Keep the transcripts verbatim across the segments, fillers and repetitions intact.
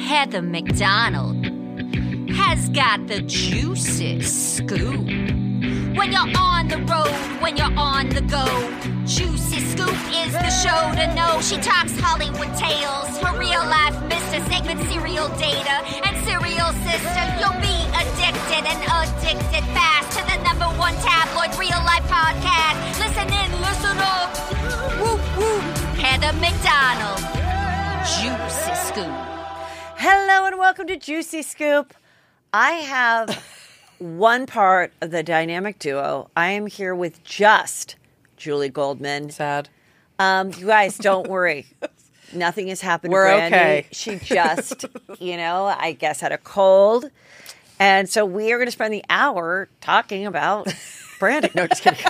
Heather McDonald has got the juiciest scoop. When you're on the road, when you're on the go, Juicy Scoop is the show to know. She talks Hollywood tales, her real life Mister Segment serial data, and serial sister. You'll be addicted and addicted fast to the number one tabloid real life podcast. Listen in, listen up. Whoop, whoop. Heather McDonald, Juicy Scoop. Hello and welcome to Juicy Scoop. I have one part of the dynamic duo. I am here with just Julie Goldman. Sad. Um, you guys, don't worry. Nothing has happened We're to Brandy. okay. She just, you know, I guess had a cold. And so we are going to spend the hour talking about Brandy. No, just kidding.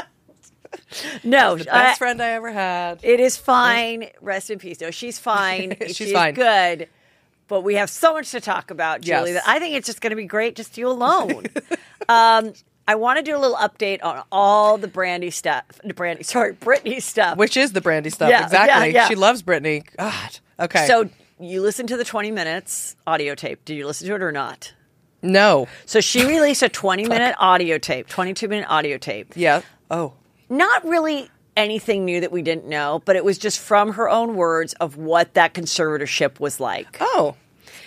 No. The best uh, friend I ever had. It is fine. Rest in peace. No, she's fine. She's she's fine. good. But we have so much to talk about, Julie, Yes. that I think it's just going to be great just you alone. um, I want to do a little update on all the Brandy stuff. Brandy, sorry, Britney stuff. Which is the Brandy stuff. Yeah, exactly. yeah, yeah. She loves Britney. God. Okay. So you listened to the twenty minutes audio tape. Did you listen to it or not? no. So she released a twenty minute audio tape, twenty-two minute audio tape. Yeah. Oh. Not really anything new that we didn't know, but it was just from her own words of what that conservatorship was like. Oh.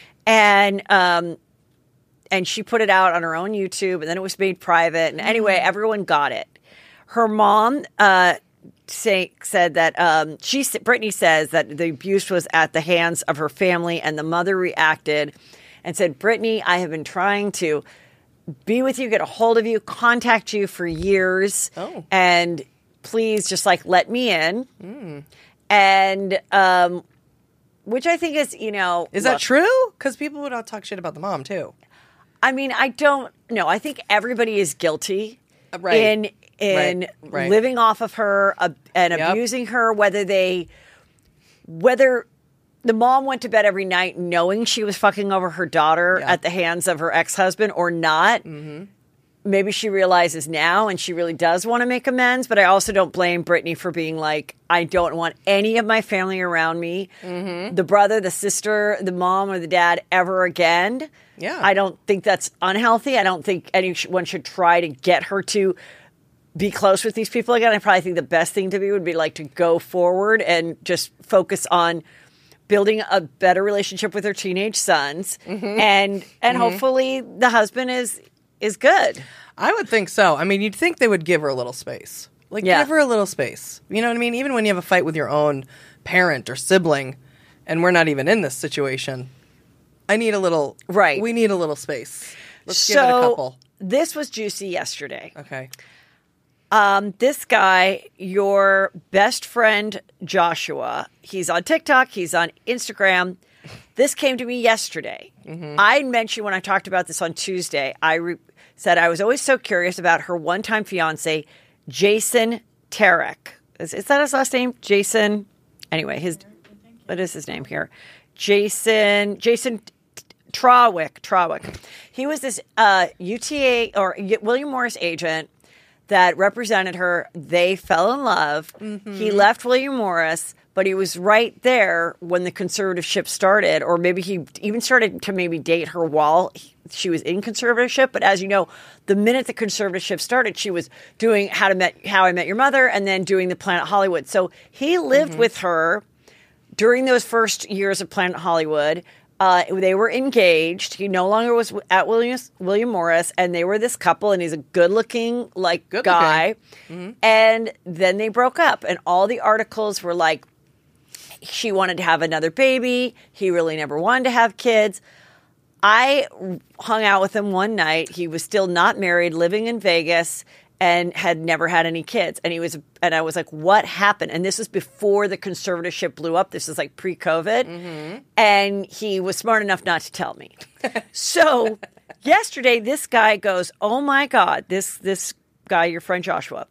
And um, and she put it out on her own YouTube, and then it was made private. And anyway, everyone got it. Her mom uh, say, said that um, she Britney says that the abuse was at the hands of her family, and the mother reacted and said, "Britney, I have been trying to be with you, get a hold of you, contact you for years, Oh. and please just like let me in." Mm. And um, which I think is, you know, Is look, that true? Because people would all talk shit about the mom, too. I mean, I don't know. I think everybody is guilty Uh, right. in in Right, right. living off of her uh, and Yep. abusing her. Whether they, whether the mom went to bed every night knowing she was fucking over her daughter Yeah. at the hands of her ex husband or not. Mm-hmm. Maybe she realizes now and she really does want to make amends, but I also don't blame Britney for being like, I don't want any of my family around me, Mm-hmm. the brother, the sister, the mom, or the dad ever again. Yeah. I don't think that's unhealthy. I don't think anyone should try to get her to be close with these people again. I probably think the best thing to be would be like to go forward and just focus on building a better relationship with her teenage sons. Mm-hmm. And and hopefully the husband is is good. I would think so. I mean, you'd think they would give her a little space. Like, Yeah. give her a little space. You know what I mean? Even when you have a fight with your own parent or sibling, and we're not even in this situation, I need a little... Right. We need a little space. Let's so give it a couple. This was juicy yesterday. Okay. Um, this guy, your best friend Joshua, he's on TikTok, he's on Instagram. This came to me yesterday. Mm-hmm. I mentioned when I talked about this on Tuesday, I re- said I was always so curious about her one-time fiance, Jason Tarek. Is, is that his last name? Jason. Anyway, his what is his name here? Jason. Jason Trawick. Trawick. He was this uh, U T A or William Morris agent that represented her. They fell in love. Mm-hmm. He left William Morris, but he was right there when the conservatorship started, or maybe he even started to maybe date her while he, she was in conservatorship. But as you know, the minute the conservatorship started, she was doing How to Met How I Met Your Mother and then doing the Planet Hollywood. So he lived Mm-hmm. with her during those first years of Planet Hollywood. Uh, they were engaged. He no longer was at William, William Morris, and they were this couple, and he's a good-looking, like, Good guy. Mm-hmm. And then they broke up, and all the articles were like, she wanted to have another baby. He really never wanted to have kids. I hung out with him one night. He was still not married, living in Vegas, and had never had any kids. And he was, and I was like, what happened? And this was before the conservatorship blew up. This is like pre-COVID. Mm-hmm. And he was smart enough not to tell me. So yesterday, this guy goes, oh my God, this, this guy, your friend Joshua,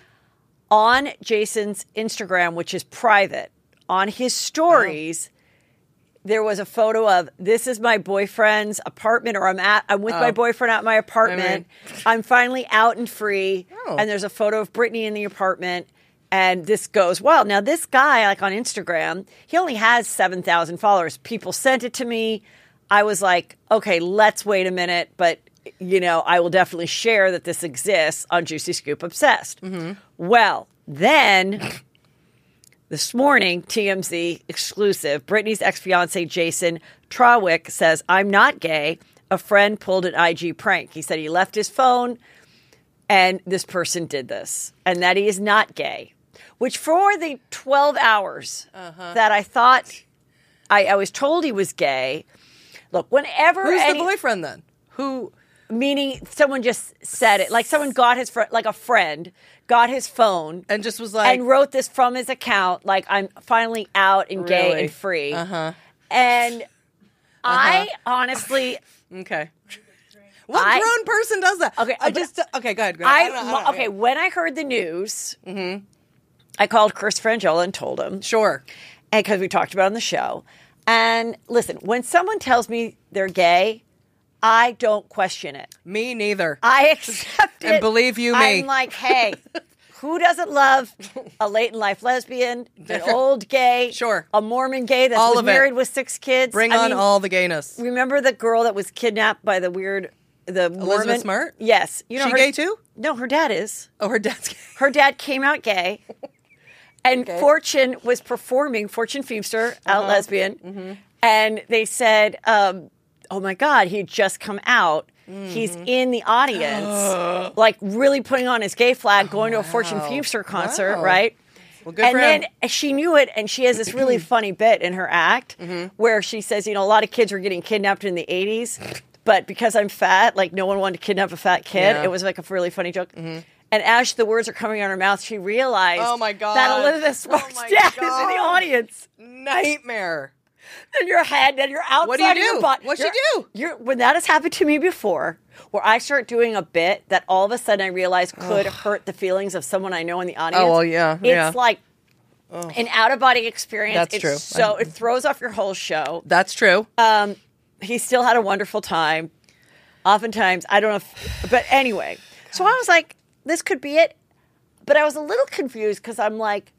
on Jason's Instagram, which is private, on his stories, oh. there was a photo of, this is my boyfriend's apartment, or I'm at, I'm with oh. my boyfriend at my apartment. I mean, I'm finally out and free. Oh. And there's a photo of Britney in the apartment. And this goes well. Now, this guy, like on Instagram, he only has seven thousand followers. People sent it to me. I was like, okay, let's wait a minute. But, you know, I will definitely share that this exists on Juicy Scoop Obsessed. Mm-hmm. Well, then this morning, T M Z exclusive, Britney's ex-fiance Jason Trawick says, I'm not gay. A friend pulled an I G prank. He said he left his phone and this person did this and that he is not gay. Which for the twelve hours uh-huh. that I thought, I, I was told he was gay. Look, whenever Who's any, the boyfriend then? Who? Meaning someone just said it. Like someone got his, fr- like a friend, got his phone. And just was like. And wrote this from his account, like, I'm finally out and gay Really? and free. Uh-huh. And uh-huh. I honestly. Okay. What I, grown person does that? Okay, I just. Okay, go ahead. Go ahead. I, I don't know, I don't know, okay, yeah. when I heard the news, mm-hmm. I called Chris Frangiola and told him. Sure. And because we talked about it on the show. And listen, when someone tells me they're gay, I don't question it. Me neither. I accept it. And believe you me. I'm like, hey, who doesn't love a late in life lesbian, an old gay, Sure. a Mormon gay that all was of married it. with six kids? Bring I on mean, all the gayness. Remember the girl that was kidnapped by the weird, the Elizabeth Mormon? Smart? Yes. You know, she her, gay too? No, her dad is. Oh, her dad's gay. Her dad came out gay. And Okay. Fortune was performing, Fortune Feimster, out Uh-huh. lesbian. Mm-hmm. And they said, um, oh my God, he'd just come out. Mm-hmm. He's in the audience, like really putting on his gay flag, going wow. to a Fortune Feimster concert, Wow. right? Well, good and for then him. she knew it, and she has this really funny bit in her act Mm-hmm. where she says, you know, a lot of kids were getting kidnapped in the eighties, but because I'm fat, like no one wanted to kidnap a fat kid. Yeah. It was like a really funny joke. Mm-hmm. And as the words are coming out of her mouth, she realized Oh my God. that Elizabeth Smart's Oh my dad is in God. the audience. Nightmare. And your head, and you're outside What do you of your do? butt. What'd You're- you do? You're, when that has happened to me before, where I start doing a bit that all of a sudden I realize could hurt the feelings of someone I know in the audience. Oh, well, yeah, It's yeah. like an out-of-body experience. That's it's true. So it throws off your whole show. That's true. Um, he still had a wonderful time. Oftentimes, I don't know if, but anyway. So I was like, this could be it. But I was a little confused because I'm like,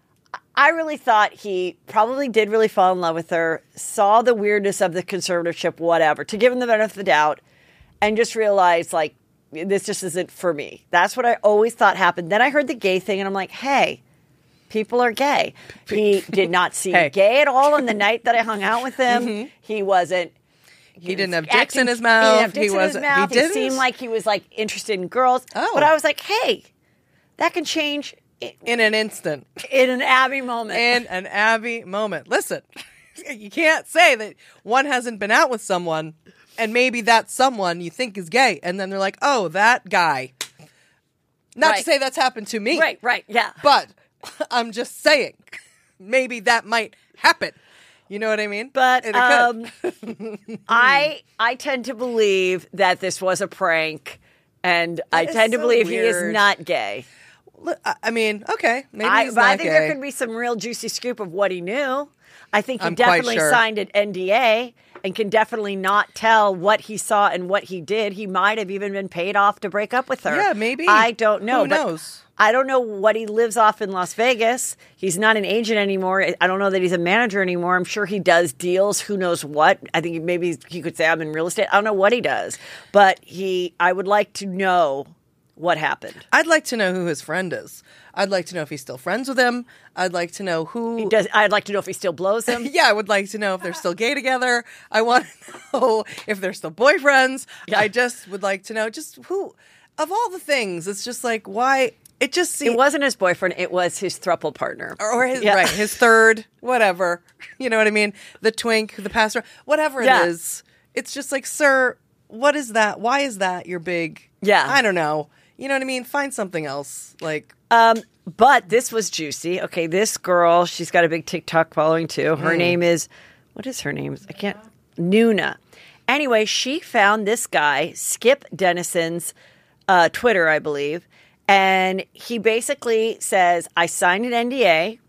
I really thought he probably did really fall in love with her, saw the weirdness of the conservatorship, whatever, to give him the benefit of the doubt, and just realized, like, this just isn't for me. That's what I always thought happened. Then I heard the gay thing, and I'm like, hey, people are gay. He did not seem Hey. gay at all on the night that I hung out with him. Mm-hmm. He wasn't. He didn't was have dicks in acting- his He mouth. didn't have dicks He in his wasn't- he mouth. He, didn't? seemed like he was, like, interested in girls. Oh. But I was like, hey, that can change In an instant. in an Abby moment. In an Abby moment. Listen, you can't say that one hasn't been out with someone and maybe that someone you think is gay. And then they're like, oh, that guy. Not to Right. say that's happened to me. Right, right, yeah. But I'm just saying, maybe that might happen. You know what I mean? But And it could. um, I I tend to believe that this was a prank, and I is tend to so believe he is weird. not gay. Look, I I mean, okay, maybe I, he's but not I think gay. there could be some real juicy scoop of what he knew. I think he I'm quite definitely sure. signed an N D A and can definitely not tell what he saw and what he did. He might have even been paid off to break up with her. Yeah, maybe. I don't know. Who but knows? I don't know what he lives off in Las Vegas. He's not an agent anymore. I don't know that he's a manager anymore. I'm sure he does deals. Who knows what? I think maybe he could say I'm in real estate. I don't know what he does, but he. I would like to know what happened. I'd like to know who his friend is. I'd like to know if he's still friends with him. I'd like to know who. Does I'd like to know if he still blows him. Yeah, I would like to know if they're still gay together. I want to know if they're still boyfriends. Yeah. I just would like to know just who, of all the things, it's just like, why? It just seems. It wasn't his boyfriend. It was his throuple partner. Or his, Yeah. right, his third, whatever. You know what I mean? The twink, the pastor, whatever Yeah. it is. It's just like, sir, what is that? Why is that your big? Yeah. I don't know. You know what I mean? Find something else. Like, Um, but this was juicy. Okay, this girl, she's got a big TikTok following too. Her name is, what is her name? I can't, Nuna. Anyway, she found this guy, Skip Dennison's uh, Twitter, I believe. And he basically says, I signed an N D A.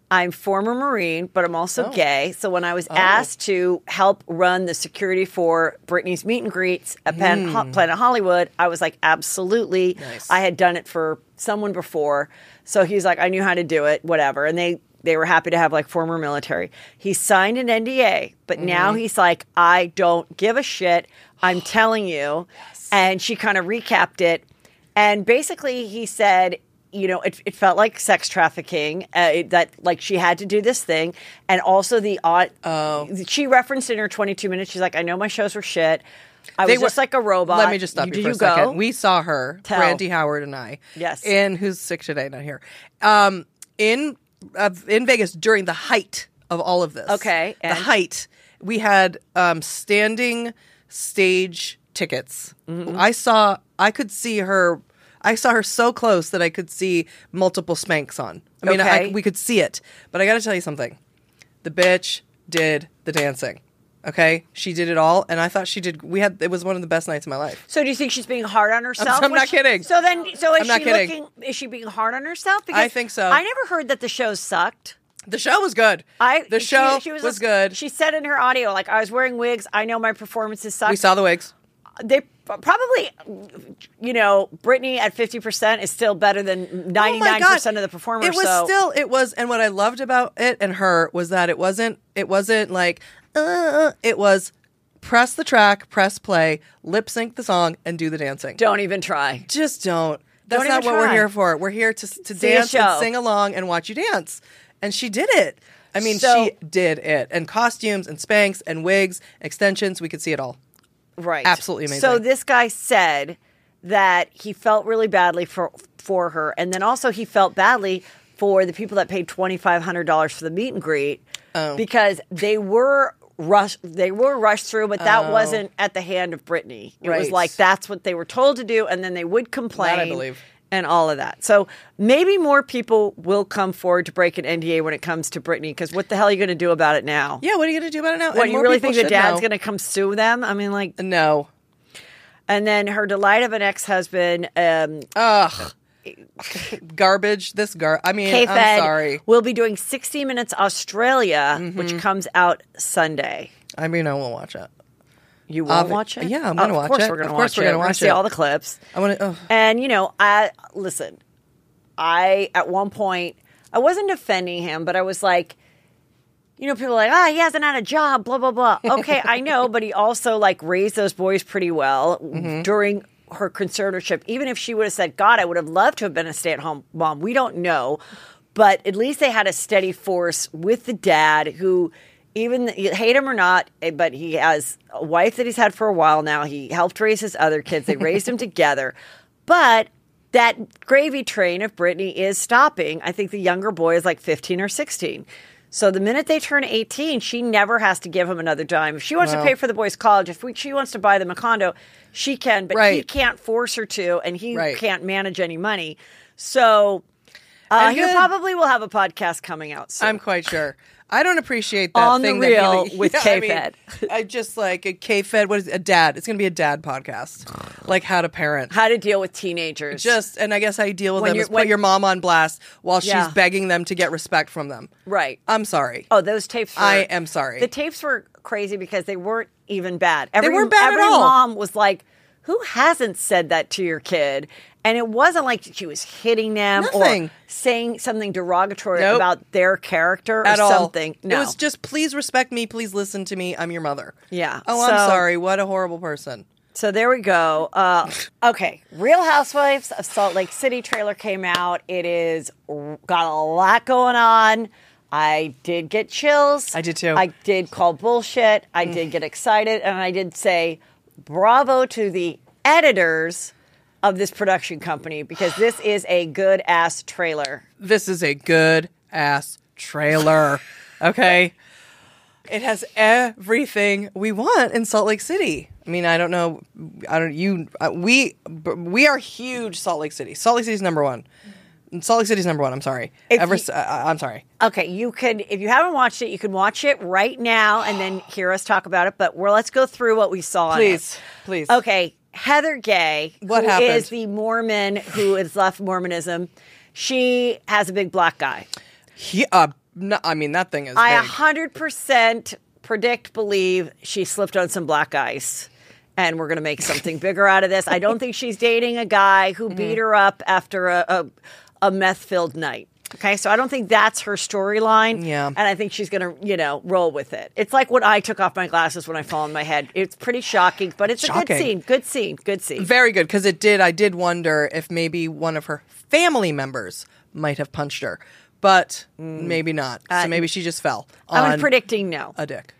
I'm former Marine, but I'm also Oh. gay. So when I was asked to help run the security for Britney's meet and greets at Pan- Ho- Planet Hollywood, I was like, absolutely. Nice. I had done it for someone before. So he's like, I knew how to do it, whatever. And they, they were happy to have like former military. He signed an N D A, but now he's like, I don't give a shit. I'm telling you. And she kind of recapped it. And basically he said, you know, it, it felt like sex trafficking, uh, it- that like she had to do this thing. And also the odd, Oh. she referenced in her twenty-two minutes, she's like, I know my shows were shit. I They was were- just like a robot. Let me just stop you, Did for you a second. go? We saw her, Tell. Brandy Howard and I. Yes. And who's sick today, not here. Um, in uh, in Vegas during the height of all of this. Okay, The and? height. We had um, standing stage tickets. Mm-hmm. I saw, I could see her, I saw her so close that I could see multiple Spanx on. I mean, I, Okay. we could see it. But I got to tell you something. The bitch did the dancing. Okay, she did it all, and I thought she did. We had it was one of the best nights of my life. So do you think she's being hard on herself? I'm when not she- kidding. So then, so is I'm not she kidding. looking? Is she being hard on herself? Because I think so. I never heard that the show sucked. The show was good. I the she- show she was, was, good. She said in her audio, like, I was wearing wigs. I know my performances suck. we saw the wigs. They probably, you know, Britney at fifty percent is still better than ninety-nine percent of the performers. It was so. still. It was, and what I loved about it and her was that it wasn't. It wasn't like. Uh, it was press the track, press play, lip sync the song, and do the dancing. Don't even try. Just don't. That's Don't not even what we're try. here for. We're here to to See a dance and show. sing along and watch you dance. And she did it. I mean, So- she did it. And costumes and Spanx and wigs, extensions, we could see it all. Right. Absolutely amazing. So this guy said that he felt really badly for for her, and then also he felt badly for the people that paid twenty-five hundred dollars for the meet and greet Oh. because they were rushed. They were rushed through, but that wasn't at the hand of Britney. It was Oh. Right. like that's what they were told to do, and then they would complain. That I believe. And all of that. So maybe more people will come forward to break an N D A when it comes to Britney, because what the hell are you going to do about it now? Yeah, what are you going to do about it now? What, And you more really people think the should dad's know. going to come sue them? I mean, like, No. and then her delight of an ex-husband, um, Ugh. Garbage. This gar. I mean, I'm K-Fed, sorry. will be doing sixty minutes Australia, Mm-hmm. which comes out Sunday. I mean, I won't watch it. You won't Obvi- watch it? yeah, I'm Oh, gonna of watch course it. We're gonna Of course watch we're it. gonna We're watch see it. all the clips. I want to. And you know, I listen. I at one point I wasn't defending him, but I was like, you know, people are like, ah, he hasn't had a job, blah blah blah. Okay, I know, but he also like raised those boys pretty well Mm-hmm. during her conservatorship. Even if she would have said, God, I would have loved to have been a stay-at-home mom. We don't know, but at least they had a steady force with the dad who. Even you hate him or not, eh, but he has a wife that he's had for a while now. He helped raise his other kids. They raised him together. But that gravy train of Britney is stopping. I think the younger boy is like fifteen or sixteen. So the minute they turn eighteen, she never has to give him another dime. If she wants Wow. to pay for the boys' college, if we, she wants to buy them a condo, she can, but he Right. can't force her to, and he Right. can't manage any money. So uh, And he good. probably will have a podcast coming out soon. I'm quite sure. I don't appreciate that On the thing real that he, with yeah, I mean, K-Fed. I just like a K-Fed. What is it? A dad? It's going to be a dad podcast, like how to parent. How to deal with teenagers. Just and I guess how you deal with When them you're- is put when- your mom on blast while Yeah. she's begging them to get respect from them. right. I'm sorry. Oh, those tapes were, I am sorry. The tapes were crazy because they weren't even bad. Every, weren't bad at every all. mom was like, who hasn't said that to your kid? And it wasn't like she was hitting them Nothing. or saying something derogatory Nope. about their character or At all. something. No. It was just please respect me, please listen to me. I'm your mother. Yeah. Oh, I'm So- sorry. What a horrible person. So there we go. Uh, okay, Real Housewives of Salt Lake City trailer came out. It is got a lot going on. I did get chills. I did too. I did call bullshit. I did get excited, and I did say bravo to the editors of this production company because this is a good ass trailer. This is a good ass trailer. Okay. It has everything we want in Salt Lake City. I mean, I don't know. I don't. You. Uh, we. We are huge. Salt Lake City. Salt Lake City's number one. Salt Lake City's number one. I'm sorry. If Ever. you- s- uh, I'm sorry. Okay, you could, if you haven't watched it, you can watch it right now and then hear us talk about it. But we're, let's go through what we saw. in it. Please. Please. Okay, Heather Gay, What who happened? is the Mormon who has left Mormonism. She has a big black guy. He, a No, I mean, that thing is I big. one hundred percent predict, believe she slipped on some black ice. And we're going to make something bigger out of this. I don't think she's dating a guy who beat her up after a, a, a meth-filled night. Okay, so I don't think that's her storyline. Yeah. And I think she's going to, you know, roll with it. It's like when I took off my glasses when I fall on my head. It's pretty shocking, but it's Shocking. a good scene. Good scene. Good scene. Very good, because it did, I did wonder if maybe one of her family members might have punched her, but maybe not. So Uh, maybe she just fell on I'm predicting no. a dick.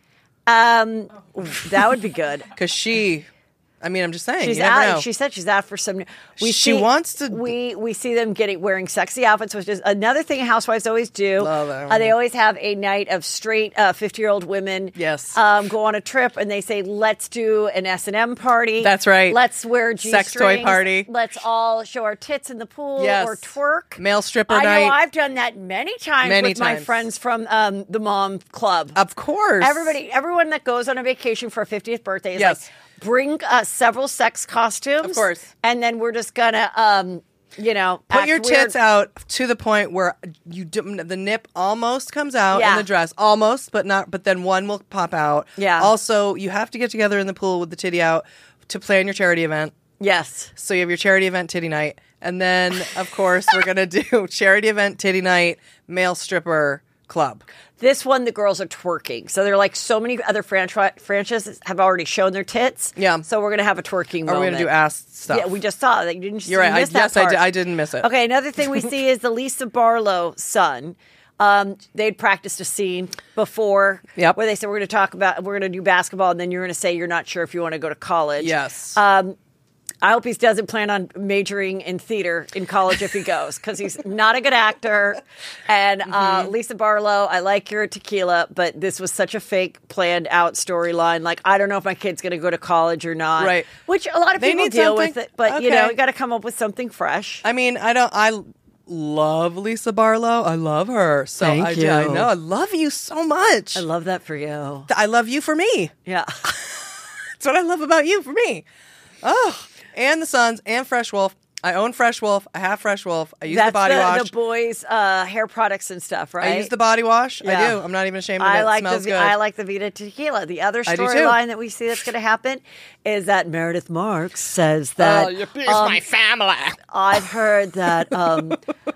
Um, that would be good. Because she, I mean, I'm just saying, She's you never out. know. She said she's out for some. We She see, wants to- We we see them getting wearing sexy outfits, which is another thing housewives always do. Love that Uh, they one. always have a night of straight fifty year old women. Yes. Um, go on a trip and they say, "Let's do an S and M party." That's right. Let's wear G Sex toy party. Let's all show our tits in the pool Yes. or twerk. Male stripper I night. know I've done that many times Many with my times. friends from um, the Mom Club. Of course. Everybody, everyone that goes on a vacation for a fiftieth birthday is Yes. like, bring uh, several sex costumes. Of course. And then we're just going to, um, you know, Put act your weird. tits out to the point where you do, the nip almost comes out Yeah. in the dress, almost, but not. But then one will pop out. Yeah. Also, you have to get together in the pool with the titty out to plan your charity event. Yes. So you have your charity event titty night, and then of course we're gonna do charity event titty night, male stripper club. This one, the girls are twerking. So they're like so many other franchi- franchises have already shown their tits. Yeah. So we're going to have a twerking Are moment. we gonna do ass stuff? Yeah, we just saw that. You didn't You're right. I, miss that yes, I, part. did, I didn't miss it. Okay, another thing we see is the Lisa Barlow son. Um, they'd practiced a scene before Yep. where they said, we're going to talk about, we're going to do basketball, and then you're going to say you're not sure if you want to go to college. Yes. Um, I hope he doesn't plan on majoring in theater in college if he goes, because he's not a good actor. And uh, Mm-hmm. Lisa Barlow, I like your tequila, but this was such a fake, planned out storyline. Like, I don't know if my kid's going to go to college or not. Right. Which a lot of They people need deal something. with it, but you know, Okay. you got to come up with something fresh. I mean, I don't. I love Lisa Barlow. I love her. So Thank I, you. I know. I love you so much. I love that for you. I love you for me. Yeah. That's what I love about you for me. Oh, and the Sons and Fresh Wolf. I own Fresh Wolf. I have Fresh Wolf. I use That's the body the, wash. the boys' uh, hair products and stuff, right? I use the body wash. I Yeah. do. I'm not even ashamed of I it. like It smells the good. I like the Vita Tequila. The other I do too. storyline that we see that's going to happen is that Meredith Marks says that um, family. I've heard that um,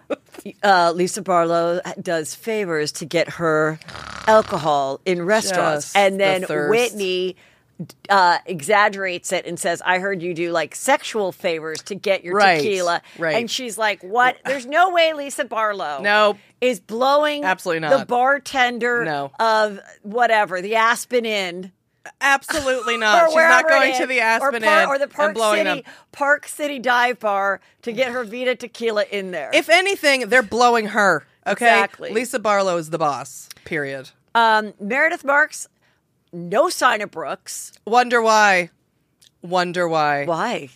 uh, Lisa Barlow does favors to get her alcohol in restaurants, Just and the then thirst. Whitney uh, exaggerates it and says, "I heard you do like sexual favors to get your Right, tequila." right. And she's like, "What? There's no way Lisa Barlow Nope. is blowing Absolutely the not. bartender No. of whatever the Aspen Inn." Absolutely not. Or She's not wherever going it to is, the Aspen or, Par- Inn or the Park and blowing City them. Park City Dive Bar to get her Vita Tequila in there. If anything, they're blowing her. Okay. Exactly. Lisa Barlow is the boss. Period. um, Meredith Marks, no sign of Brooks. Wonder why. Wonder why. Why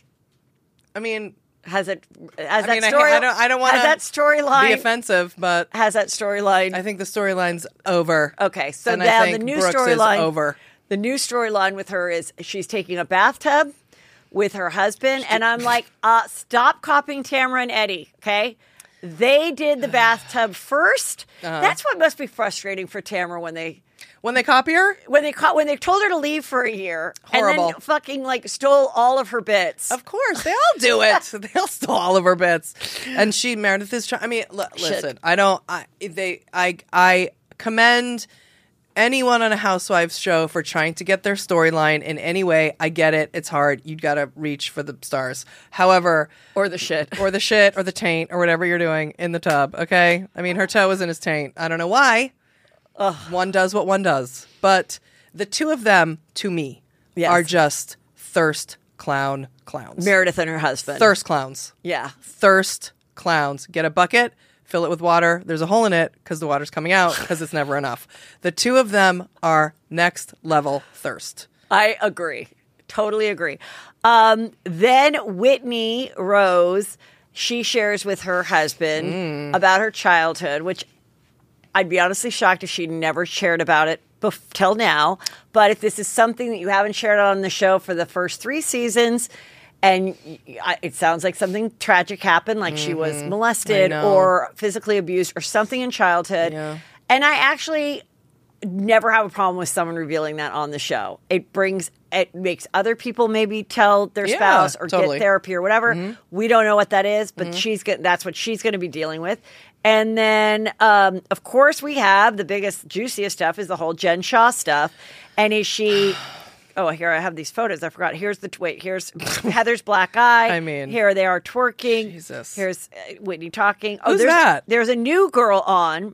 I mean, has it? Has I that mean, I- story? I don't- I don't wanna Has that storyline? be offensive, but Has that storyline? I think the storyline's over. Okay, so And I now think the new Brooks is storyline over. The new storyline with her is she's taking a bathtub with her husband, and I'm like, uh, stop copying Tamara and Eddie, okay? They did the bathtub first. Uh-huh. That's what must be frustrating for Tamara when they When they copy her, when they caught when they told her to leave for a year and Horrible. then fucking like stole all of her bits. of course they all do it. They all stole all of her bits, and she Meredith is trying. I mean, l- listen, I don't. I they. I I commend anyone on a Housewives show for trying to get their storyline in any way. I get it. It's hard. You got to reach for the stars. However, Or the shit. or the shit, or the taint, or whatever you're doing in the tub. Okay. I mean, her toe was in his taint. I don't know why. One does what one does, but the two of them, to me, Yes. are just thirst clown clowns. Meredith and her husband. Thirst clowns. Yeah. Thirst clowns. Get a bucket, fill it with water. There's a hole in it because the water's coming out because it's never enough. The two of them are next level thirst. I agree. Totally agree. Um, then Whitney Rose, she shares with her husband Mm. about her childhood, which I'd be honestly shocked if she never shared about it bef- till now. But if this is something that you haven't shared on the show for the first three seasons, and y- I- it sounds like something tragic happened, like she was Mm-hmm. I molested know. or physically abused or something in childhood, Yeah. And I actually never have a problem with someone revealing that on the show. It brings, it makes other people maybe tell their Yeah, spouse or totally. get therapy or whatever. Mm-hmm. We don't know what that is, but she's get, that's what she's going to be dealing with. And then, um, of course, we have the biggest, juiciest stuff is the whole Jen Shaw stuff. And is she... Oh, here I have these photos. I forgot. Here's the wait. Here's Heather's black eye. I mean, here they are twerking. Jesus. Here's uh, Whitney talking. Oh, Who's there's, that? There's a new girl on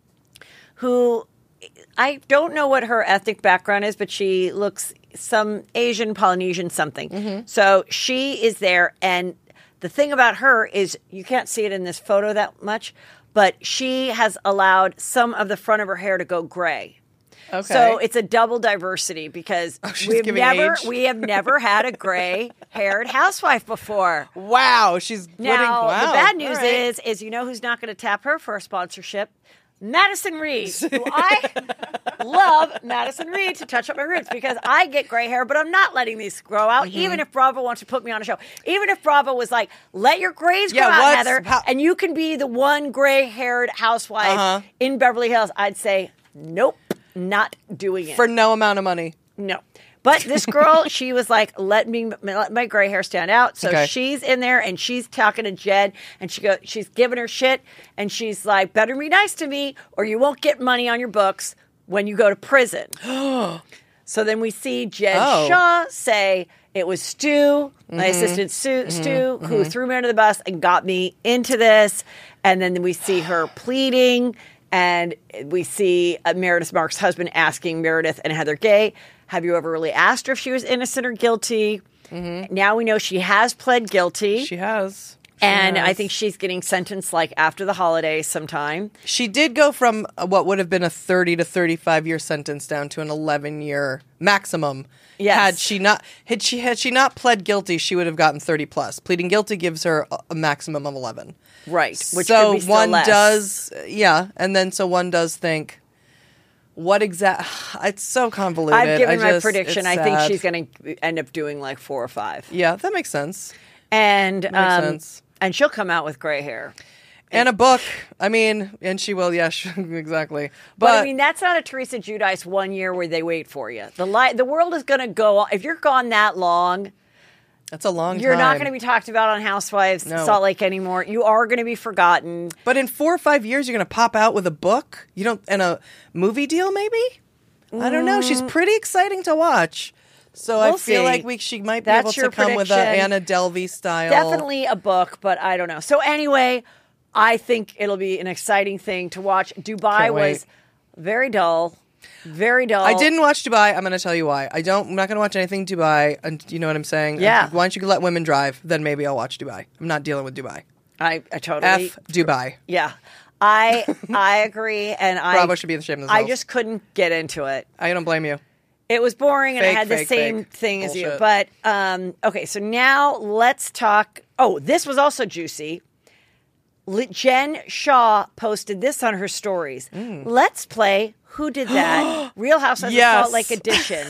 who I don't know what her ethnic background is, but she looks some Asian, Polynesian, something. Mm-hmm. So she is there, and the thing about her is you can't see it in this photo that much, but she has allowed some of the front of her hair to go gray. Okay. So it's a double diversity because Oh, she's we've giving never age? we have never had a gray haired housewife before. Wow, she's putting, Now wow. the bad news All right. is is you know who's not going to tap her for a sponsorship? Madison Reed, who I love Madison Reed to touch up my roots because I get gray hair, but I'm not letting these grow out. Mm-hmm. Even if Bravo wants to put me on a show, even if Bravo was like, "Let your grays grow Yeah, out, what's- Heather, how- and you can be the one gray-haired housewife Uh-huh. in Beverly Hills," I'd say, "Nope, not doing it." For no amount of money. No. But this girl, she was like, let me let my gray hair stand out. So Okay. she's in there and she's talking to Jen and she go, she's giving her shit and she's like, better be nice to me or you won't get money on your books when you go to prison. So then we see Jen Oh. Shaw say, it was Stu, my assistant Stu, Stu who threw me under the bus and got me into this. And then we see her pleading. And we see uh, Meredith Marks' husband asking Meredith and Heather Gay, have you ever really asked her if she was innocent or guilty? Mm-hmm. Now we know she has pled guilty. She has. She and has. I think she's getting sentenced like after the holidays sometime. She did go from uh, what would have been a thirty to thirty-five year sentence down to an eleven year maximum. Yes. Had she not had she had she not pled guilty, she would have gotten thirty plus. Pleading guilty gives her a, a maximum of eleven. Right. Which so could be still one less. does yeah, and then so one does think what exact it's so convoluted. I've given I my just- prediction. it's I think sad. she's going to end up doing like four or five. Yeah, that makes sense. And um, sense. and she'll come out with gray hair. And a book. I mean, and she will, yeah, exactly. But, But, I mean, that's not a Teresa Giudice one year where they wait for you. The li- the world is going to go on. If you're gone that long, that's a long you're time. not going to be talked about on Housewives No. Salt Lake anymore. You are going to be forgotten. But in four or five years, you're going to pop out with a book? You don't, and a movie deal, maybe? I don't know. She's pretty exciting to watch. So I We'll feel see. like we she might be That's able to your come with a prediction. Anna Delvey style. Definitely a book, but I don't know. So anyway, I think it'll be an exciting thing to watch. Dubai Can't wait. was very dull. Very dull. I didn't watch Dubai. I'm going to tell you why. I don't. I'm not going to watch anything Dubai. And you know what I'm saying? Yeah. Why don't you let women drive? Then maybe I'll watch Dubai. I'm not dealing with Dubai. I, I totally. F Dubai. Yeah. I I agree, and I Bravo should be ashamed of I themselves. just couldn't get into it. I don't blame you. It was boring, and I Fake, had the fake, same fake. thing as you. Bullshit. But um, okay, so now let's talk. Oh, this was also juicy. Li- Jen Shaw posted this on her stories. Mm. Let's play Who Did That? Real Housewives Yes. of Salt Lake edition.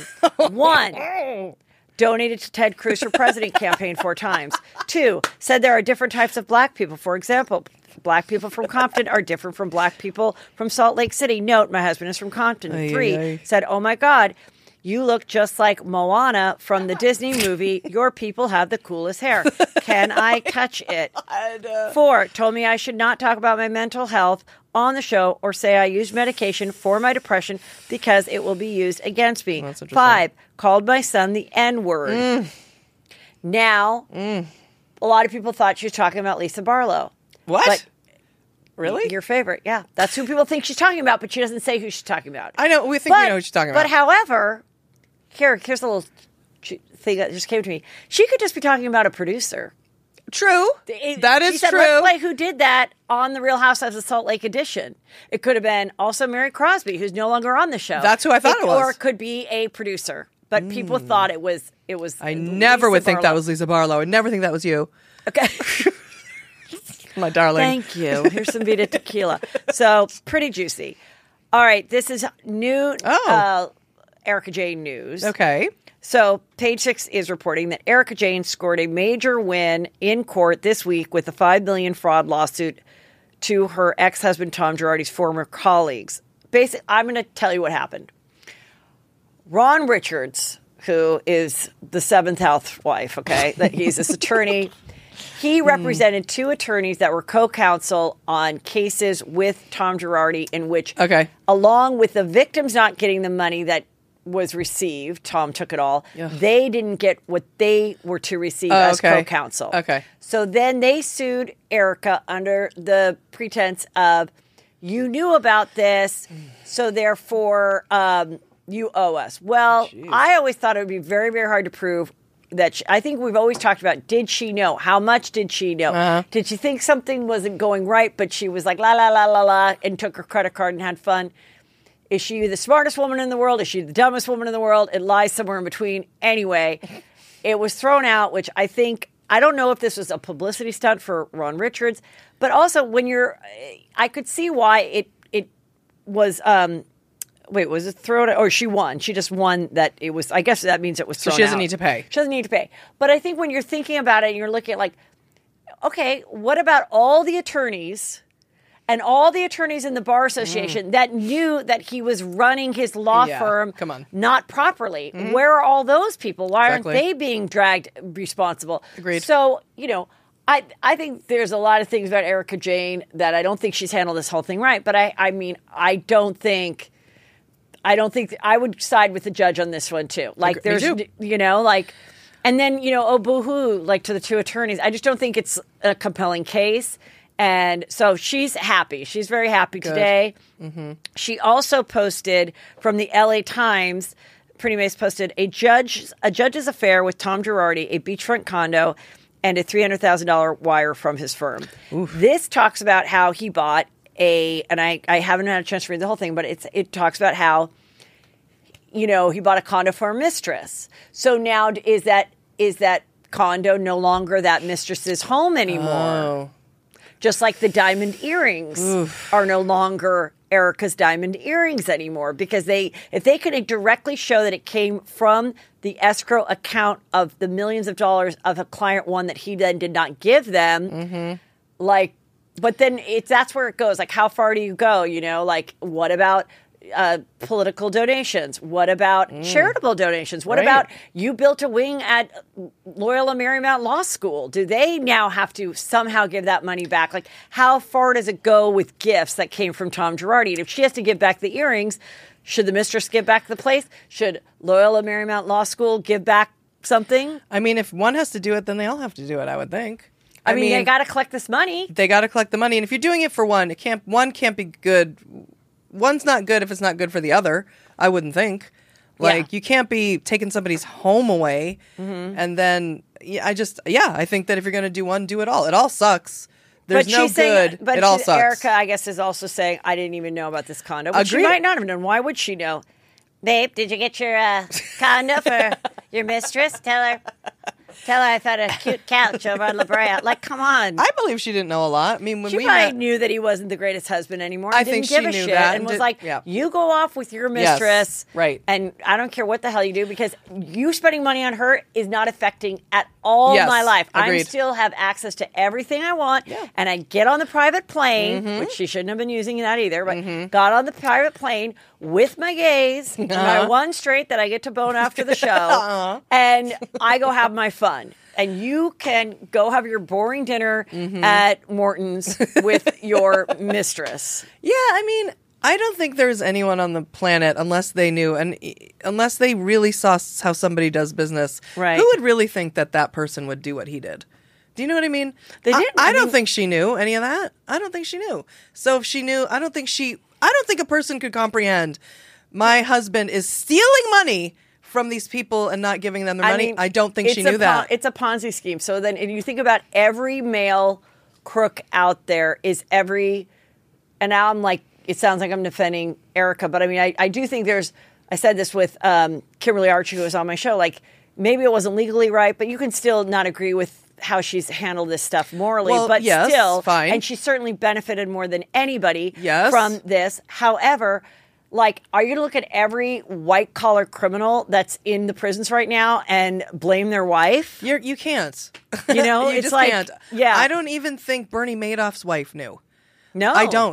One. Donated to Ted Cruz for president campaign four times. Two, said there are different types of black people. For example, black people from Compton are different from black people from Salt Lake City. Note, my husband is from Compton. Ay, Three, ay, ay. said, oh my God, you look just like Moana from the Disney movie. Your people have the coolest hair. Can I touch it? Four, told me I should not talk about my mental health on the show or say I used medication for my depression because it will be used against me. That's interesting. Five, called my son the N-word. Mm. Now, a lot of people thought she was talking about Lisa Barlow. What? But Really? your favorite, yeah. That's who people think she's talking about, but she doesn't say who she's talking about. I know. We think we know what she's talking about. But however, here, here's a little ch- thing that just came to me. She could just be talking about a producer. True. It- that she is said, true. Let's play Who Did That on the Real Housewives of Salt Lake edition. It could have been also Mary Crosby, who's no longer on the show. That's who I thought it was. Or it could be a producer. But people thought it was it was. I never Lisa would think that Barlow. was Lisa Barlow. I never think that was you, Okay. my darling. Thank you. Here's some Vita tequila. So pretty juicy. All right, this is new. Oh. Uh, Erica Jane news. Okay. So, Page Six is reporting that Erica Jane scored a major win in court this week with a five million dollars fraud lawsuit to her ex-husband Tom Girardi's former colleagues. basically, I'm going to tell you what happened. Ron Richards, who is the seventh house wife, okay, that he's this attorney. He represented two attorneys that were co-counsel on cases with Tom Girardi in which, okay. along with the victims not getting the money that was received, Tom took it all, yeah. they didn't get what they were to receive oh, as okay. co-counsel. Okay. So then they sued Erica under the pretense of, you knew about this, so therefore um, you owe us. Well, Jeez. I always thought it would be very, very hard to prove that she, I think we've always talked about, did she know? How much did she know? Uh-huh. Did she think something wasn't going right, but she was like, la, la, la, la, la, and took her credit card and had fun? Is she the smartest woman in the world? Is she the dumbest woman in the world? It lies somewhere in between. Anyway, it was thrown out, which I think, I don't know if this was a publicity stunt for Ron Richards, but also when you're, I could see why it, it was, um, Wait, was it thrown out? Or she won. She just won that it was, I guess that means it was thrown out. So she doesn't out. need to pay. She doesn't need to pay. But I think when you're thinking about it and you're looking at like, okay, what about all the attorneys and all the attorneys in the Bar Association mm. that knew that he was running his law yeah, firm come on. not properly? Mm-hmm. Where are all those people? Why exactly. aren't they being dragged responsible? Agreed. So, you know, I, I think there's a lot of things about Erica Jane that I don't think she's handled this whole thing right. But I, I mean, I don't think... I don't think I would side with the judge on this one too. Like there's, you know, like, and then, you know, oh, boo-hoo, like to the two attorneys. I just don't think it's a compelling case. And so she's happy. She's very happy Good. today. Mm-hmm. She also posted from the L A Times, Pretty Mace posted a judge, a judge's affair with Tom Girardi, a beachfront condo, and a three hundred thousand dollars wire from his firm. Oof. This talks about how he bought A, and I, I haven't had a chance to read the whole thing, but it's it talks about how, you know, he bought a condo for a mistress. So now is that is that condo no longer that mistress's home anymore? Oh. Just like the diamond earrings Oof. Are no longer Erica's diamond earrings anymore, because they if they could directly show that it came from the escrow account of the millions of dollars of a client one that he then did not give them, mm-hmm. like. But then it's that's where it goes. Like, how far do you go? You know, like, what about uh, political donations? What about mm. charitable donations? What right. about you built a wing at Loyola Marymount Law School? Do they now have to somehow give that money back? Like, how far does it go with gifts that came from Tom Girardi? And if she has to give back the earrings, should the mistress give back the place? Should Loyola Marymount Law School give back something? I mean, if one has to do it, then they all have to do it, I would think. I, I mean, mean, they got to collect this money. They got to collect the money, and if you're doing it for one, it can't. One can't be good. One's not good if it's not good for the other. I wouldn't think. Like yeah. you can't be taking somebody's home away, mm-hmm. and then yeah, I just yeah, I think that if you're going to do one, do it all. It all sucks. There's but no she's saying, good. But it all sucks. Erica, I guess, is also saying I didn't even know about this condo. Which she might not have known. Why would she know? Babe, did you get your uh, condo for your mistress? Tell her. Tell her I found a cute couch over on La Brea. Like, come on. I believe she didn't know a lot. I mean, when she we probably met, knew that he wasn't the greatest husband anymore. I didn't think give she a knew shit that and was did, like, yeah. you go off with your mistress. Yes, right. And I don't care what the hell you do, because you spending money on her is not affecting at all yes, my life. agreed. I still have access to everything I want. Yeah. And I get on the private plane, mm-hmm. which she shouldn't have been using that either, but mm-hmm. got on the private plane with my gays, uh-huh. my one straight that I get to bone after the show, uh-huh. and I go have my fun. And you can go have your boring dinner mm-hmm. at Morton's with your mistress. Yeah, I mean, I don't think there's anyone on the planet, unless they knew, and unless they really saw how somebody does business, right. who would really think that that person would do what he did? Do you know what I mean? They didn't. I, I, I don't mean, think she knew any of that. I don't think she knew. So if she knew, I don't think she, I don't think a person could comprehend my husband is stealing money from these people and not giving them their money. I, mean, I don't think she knew pon- that. It's a Ponzi scheme. So then if you think about every male crook out there is every, and now I'm like, it sounds like I'm defending Erica, but I mean, I, I do think there's, I said this with um, Kimberly Archer, who was on my show, like maybe it wasn't legally right, but you can still not agree with how she's handled this stuff morally, well, but yes, still, fine. And she certainly benefited more than anybody yes. from this. However, like, are you going to look at every white-collar criminal that's in the prisons right now and blame their wife? You're, you can't. You know, you it's just like, can't. yeah. I don't even think Bernie Madoff's wife knew. No. I don't.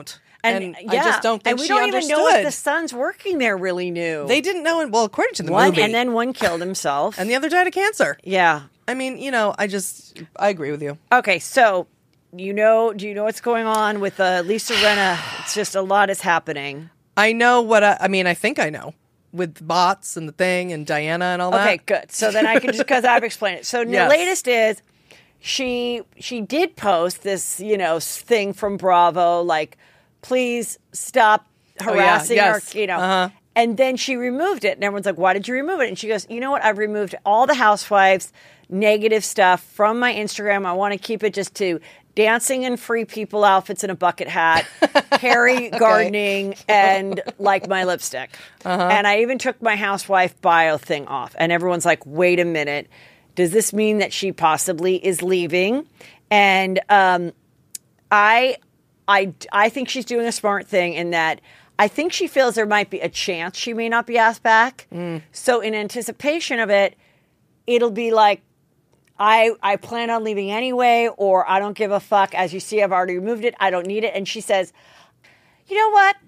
And, I just don't think and we she don't understood. even know if the sons working there really knew. They didn't know. Well, according to the one, movie. and then one killed himself. And the other died of cancer. Yeah. I mean, you know, I just, I agree with you. Okay, so you know, do you know what's going on with uh, Lisa Rinna? It's just a lot is happening. I know what I, I mean, I think I know. With bots and the thing and Diana and all that. Okay, good. So then I can just, because I've explained it. So Yes. the latest is she she did post this, you know, thing from Bravo, like, please stop harassing Oh, yeah. Yes. our, you know. Uh-huh. And then she removed it. And everyone's like, why did you remove it? And she goes, you know what? I've removed all the housewives' negative stuff from my Instagram. I want to keep it just to dancing in free people outfits in a bucket hat, hairy gardening, and like my lipstick. Uh-huh. And I even took my housewife bio thing off. And everyone's like, wait a minute. Does this mean that she possibly is leaving? And um, I, I, I think she's doing a smart thing in that I think she feels there might be a chance she may not be asked back. Mm. So in anticipation of it, it'll be like, I, I plan on leaving anyway, or I don't give a fuck. As you see, I've already removed it. I don't need it. And she says, you know what?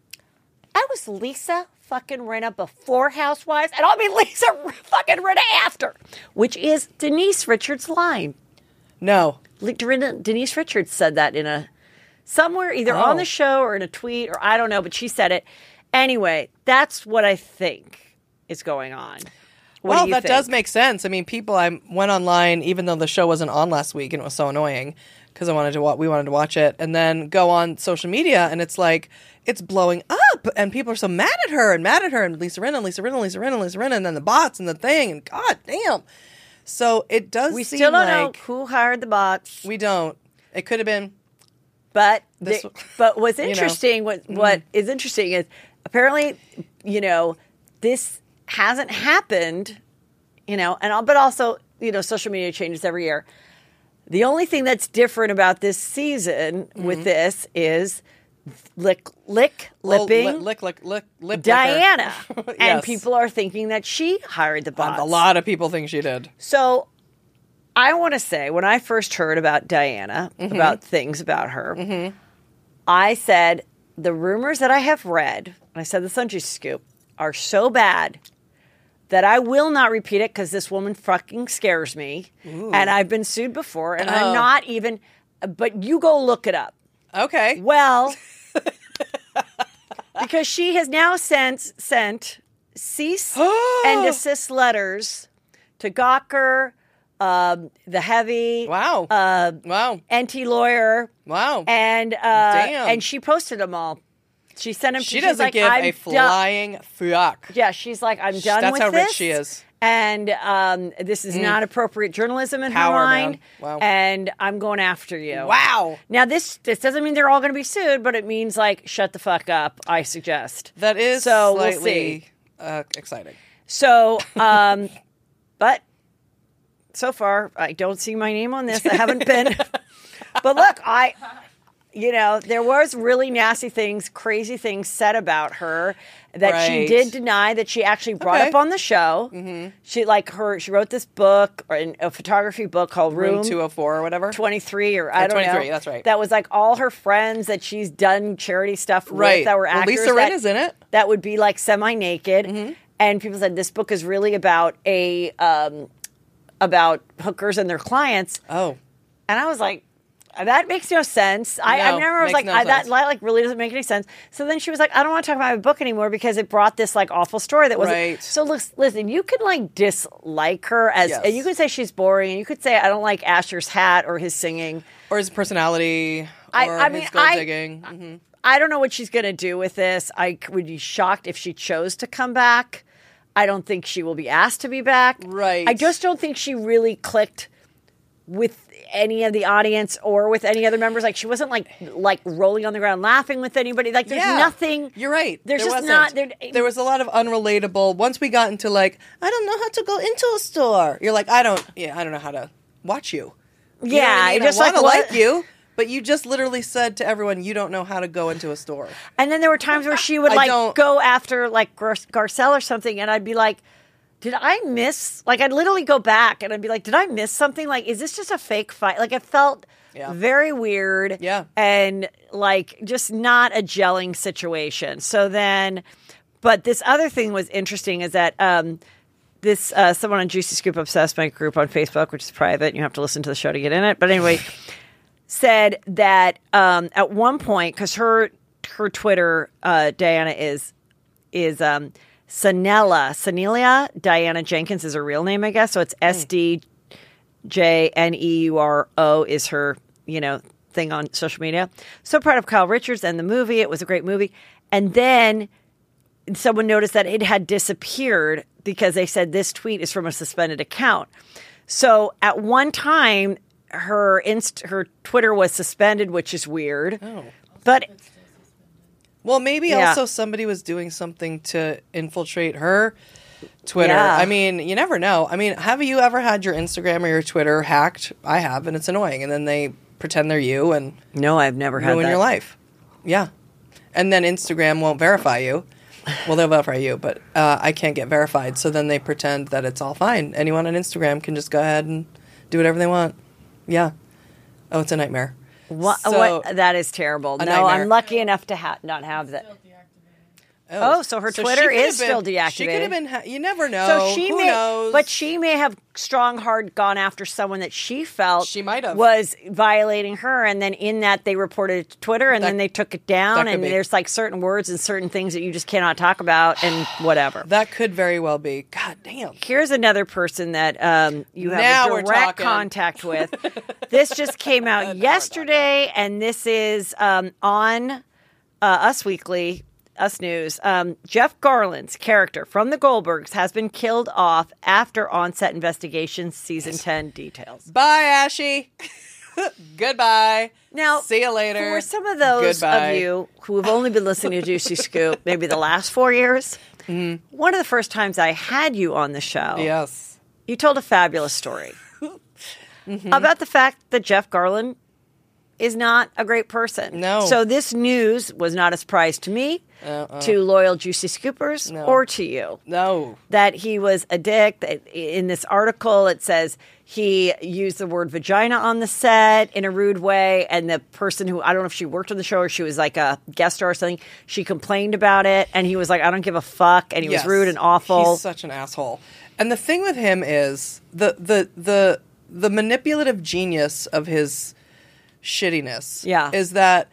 I was Lisa fucking Rinna before Housewives, and I'll be Lisa fucking Rinna after, which is Denise Richards' line. No. Denise Richards said that in a, somewhere, either Oh. on the show or in a tweet, or I don't know, but she said it. Anyway, that's what I think is going on. What Well, do you that think? does make sense. I mean, people, I went online, even though the show wasn't on last week and it was so annoying because I wanted to wa- we wanted to watch it, and then go on social media and it's like, it's blowing up and people are so mad at her and mad at her and Lisa Rinna, Lisa Rinna, Lisa Rinna, Lisa Rinna, and then the bots and the thing and god damn. So it does We seem still don't like know who hired the bots. we don't. It could have been. But This- the, but what's you know. interesting, what what is interesting is apparently, you know, this hasn't happened, you know, and al- but also, you know, social media changes every year. The only thing that's different about this season Mm-hmm. with this is lick lick Well, lipping li- lick, lick, lick, lip Diana, licker. and Yes. people are thinking that she hired the bots. A lot of people think she did. So I want to say, when I first heard about Diana, Mm-hmm. about things about her, I said, the rumors that I have read, and I said this on Juicy Scoop, are so bad that I will not repeat it because this woman fucking scares me. And I've been sued before, and Oh. I'm not even, but you go look it up. Okay. Well, because she has now sent sent cease and desist letters to Gawker, um, the Heavy, Wow. uh, wow. N-T Lawyer, Wow. and uh, Damn. and she posted them all. She sent them. She she's doesn't like, give I'm a done- flying fuck. Yeah, she's like, I'm done That's with how this. rich she is. And um, this is not appropriate journalism in Power, her man. mind. Wow. And I'm going after you. Wow. Now, this this doesn't mean they're all going to be sued, but it means, like, shut the fuck up, I suggest. That is So, we'll slightly see. Uh, exciting. So, um, but so far, I don't see my name on this. I haven't been. But look, I, you know, there was really nasty things, crazy things said about her that she Right. did deny that she actually brought Okay. up on the show. Mm-hmm. She, like, her, she wrote this book, or an- a photography book called Room, Room two oh four or whatever. twenty-three, or I don't know. twenty-three, that's right. That was like all her friends that she's done charity stuff Right. with that were Well, actors. Lisa that, Rinna's in it. That would be like semi-naked. Mm-hmm. And people said this book is really about a um, about hookers and their clients. Oh. And I was like, that makes no sense. I, I No, remember I was makes like, no I, that sense. like really doesn't make any sense. So then she was like, I don't want to talk about my book anymore because it brought this like awful story that wasn't. Right. So lis- listen, you can like dislike her as, Yes. and you could say she's boring, and you could say I don't like Asher's hat or his singing. Or his personality. Or I- I mean, his gold I- digging. Mhm. I don't know what she's going to do with this. I would be shocked if she chose to come back. I don't think she will be asked to be back. Right. I just don't think she really clicked with any of the audience or with any other members. Like, she wasn't like like rolling on the ground laughing with anybody. Like, there's Yeah. nothing. You're right. There's There just wasn't. not. There, There was a lot of unrelatable. Once we got into like, I don't know how to go into a store. You're like, I don't. Yeah, I don't know how to watch you. You know what Yeah, I, mean? just I like want to what- like you, but you just literally said to everyone, you don't know how to go into a store. And then there were times where she would I like don't- go after like Gar- Garcelle or something, and I'd be like, did I miss, like, I'd literally go back and I'd be like, did I miss something? Like, is this just a fake fight? Like, it felt Yeah. very weird. Yeah. And, like, just not a gelling situation. So then, but this other thing was interesting is that um, this, uh, someone on Juicy Scoop Obsessed, my group on Facebook, which is private, and you have to listen to the show to get in it. But anyway, said that um, at one point, because her, her Twitter, uh, Diana, is, is, um, Sanella, Sanelia Diana Jenkins is her real name, I guess. So it's S D J N E U R O is her, you know, thing on social media. So proud of Kyle Richards and the movie. It was a great movie. And then someone noticed that it had disappeared because they said this tweet is from a suspended account. So at one time, her inst- her Twitter was suspended, which is weird. Oh. But Well, maybe Yeah. also somebody was doing something to infiltrate her Twitter. Yeah. I mean, you never know. I mean, have you ever had your Instagram or your Twitter hacked? I have, and it's annoying. And then they pretend they're you and no, I've never had ruin that. your life. Yeah. And then Instagram won't verify you. Well, they'll verify you, but uh, I can't get verified. So then they pretend that it's all fine. Anyone on Instagram can just go ahead and do whatever they want. Yeah. Oh, it's a nightmare. What, So- what, that is terrible. No, nightmare. I'm lucky enough to ha- not have that. Oh, so her she Twitter could have is still been- deactivated. She could have been. Ha- you never know. So she Who may, knows? but she may have strong hard gone after someone that she felt She might have. was violating her, and then in that they reported it to Twitter, and That- then they took it down, that could and be. there's like certain words and certain things that you just cannot talk about, and whatever. That could very well be. God damn. Here's another person that um, you have Now a we're direct talking. contact with. This just came out yesterday, and this is um, on uh, Us Weekly, Us News. Um, Jeff Garland's character from the Goldbergs has been killed off after on-set investigations. Season ten details. Bye, Ashy. Goodbye. Now, see you later. For some of those Goodbye. of you who have only been listening to Juicy Scoop, maybe the last four years, Mm-hmm. one of the first times I had you on the show, Yes. you told a fabulous story Mm-hmm. about the fact that Jeff Garland is not a great person. No. So this news was not a surprise to me, Uh-uh. to loyal Juicy Scoopers, No. or to you. No. That he was a dick. That in this article, it says he used the word vagina on the set in a rude way. And the person who, I don't know if she worked on the show or she was like a guest star or something, she complained about it. And he was like, I don't give a fuck. And he Yes. was rude and awful. He's such an asshole. And the thing with him is the the the the manipulative genius of his shittiness. Yeah. Is that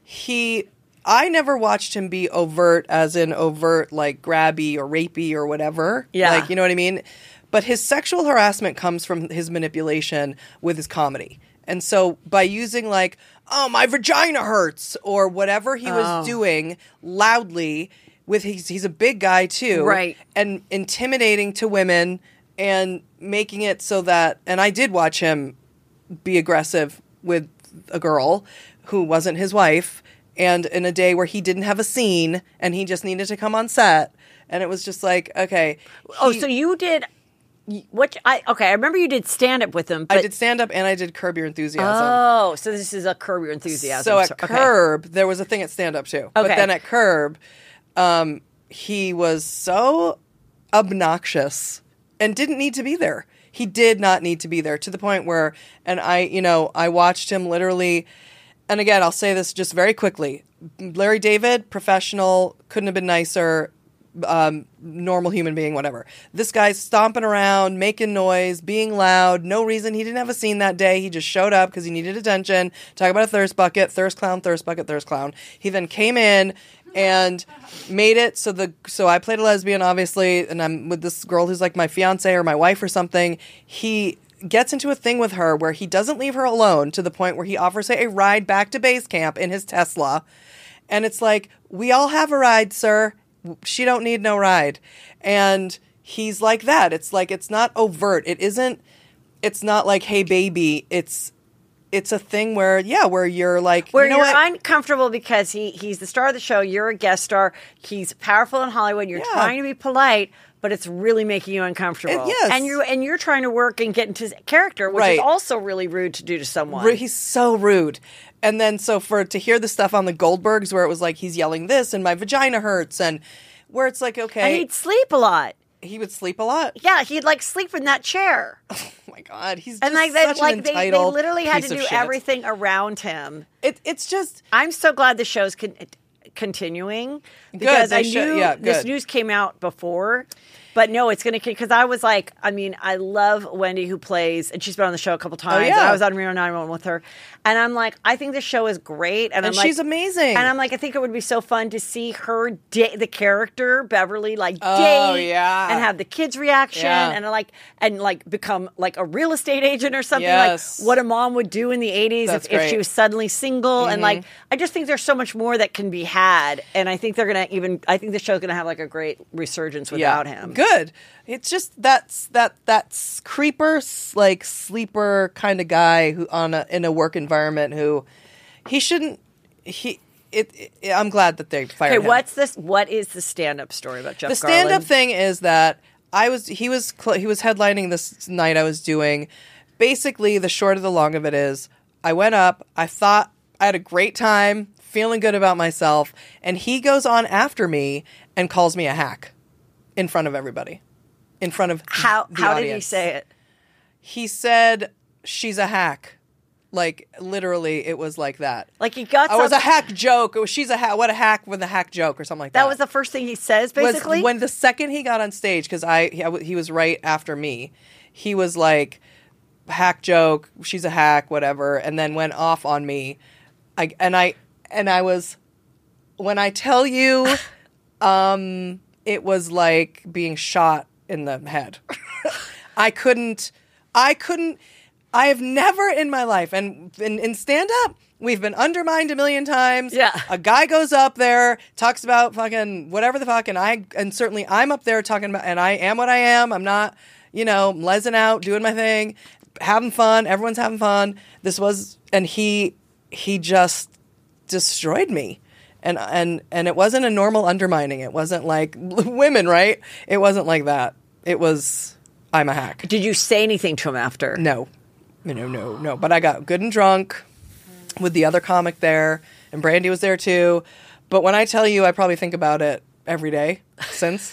he I never watched him be overt as in overt like grabby or rapey or whatever. Yeah. Like, you know what I mean? But his sexual harassment comes from his manipulation with his comedy. And so by using like, oh, my vagina hurts or whatever he was Oh. doing loudly with he's, he's a big guy too. Right. And intimidating to women and making it so that, and I did watch him be aggressive with a girl who wasn't his wife and in a day where he didn't have a scene and he just needed to come on set. And it was just like, okay. oh, he- so you did. What I okay? I remember you did stand up with him. But, I did stand up and I did Curb Your Enthusiasm. Oh, so this is a Curb Your Enthusiasm. So at okay. Curb, there was a thing at stand up too. But Okay. then at Curb, um, he was so obnoxious and didn't need to be there. He did not need to be there to the point where, and I, you know, I watched him literally. And again, I'll say this just very quickly. Larry David, professional, couldn't have been nicer. Um, normal human being, whatever. This guy's stomping around, making noise, being loud. No reason. He didn't have a scene that day. He just showed up because he needed attention. Talk about a thirst bucket, thirst clown, thirst bucket, thirst clown. He then came in and made it so the so I played a lesbian, obviously, and I'm with this girl who's like my fiance or my wife or something. He gets into a thing with her where he doesn't leave her alone to the point where he offers her a ride back to base camp in his Tesla. And it's like, we all have a ride, sir. She don't need no ride. And he's like that. It's like, it's not overt. It isn't, it's not like, hey, baby. It's, it's a thing where, yeah, where you're like, Where you know you're what? uncomfortable because he he's the star of the show. You're a guest star. He's powerful in Hollywood. You're Yeah. trying to be polite, but it's really making you uncomfortable. It- yes. and you and you're trying to work and get into his character, which Right. is also really rude to do to someone. Ru- He's so rude. And then so for to hear the stuff on the Goldbergs where it was like he's yelling this and my vagina hurts and where it's like, okay. and he'd sleep a lot. he would sleep a lot. Yeah, he'd like sleep in that chair. Oh my God, he's And just like they such like an they, they entitled literally had piece to of do shit. everything around him. It, it's just I'm so glad the show's con- continuing because they I should- knew yeah, this good. news came out before. But no, it's going to because I was like, I mean, I love Wendy who plays, and she's been on the show a couple times. yeah. And I was on Reno nine one one with her, and I'm like, I think the show is great, and, and I'm like, she's amazing. and I'm like, I think it would be so fun to see her date the character Beverly, like Oh, date, yeah. and have the kids' reaction, Yeah. and like, and like become like a real estate agent or something, Yes. like what a mom would do in the eighties if, That's if she great. was suddenly single, and like, I just think there's so much more that can be had, and I think they're gonna even, I think the show's gonna have like a great resurgence without him. Good. It's just that's that that's creeper s- like sleeper kind of guy who on a in a work environment who he shouldn't he it, it I'm glad that they fired Okay, him. what's this? What is the stand-up story about Jeff The stand-up Garland? thing is that I was he was cl- he was headlining this night I was doing. Basically, the short of the long of it is I went up, I thought I had a great time, feeling good about myself, and he goes on after me and calls me a hack in front of everybody. In front of How the how did he audience. say it? He said she's a hack. Like literally it was like that. Like he got I was a some- hack joke. It was, she's a hack. What a hack with a hack joke or something like that. That was the first thing he says, was basically. when the second he got on stage, because I he, I w- he was right after me, he was like, hack joke, she's a hack, whatever, and then went off on me. I and I and I was, when I tell you, um, it was like being shot in the head. I couldn't, I couldn't. I have never in my life, and in, in stand up, we've been undermined a million times. Yeah. A guy goes up there, talks about fucking whatever the fuck, and I, and certainly I'm up there talking about, and I am what I am. I'm not, you know, lezzing out, doing my thing, having fun. Everyone's having fun. This was, and he, he just destroyed me. And, and, and it wasn't a normal undermining. It wasn't like women, right? It wasn't like that. It was, I'm a hack. Did you say anything to him after? No, no, no, no. But I got good and drunk with the other comic there, and Brandy was there too. But when I tell you, I probably think about it every day since.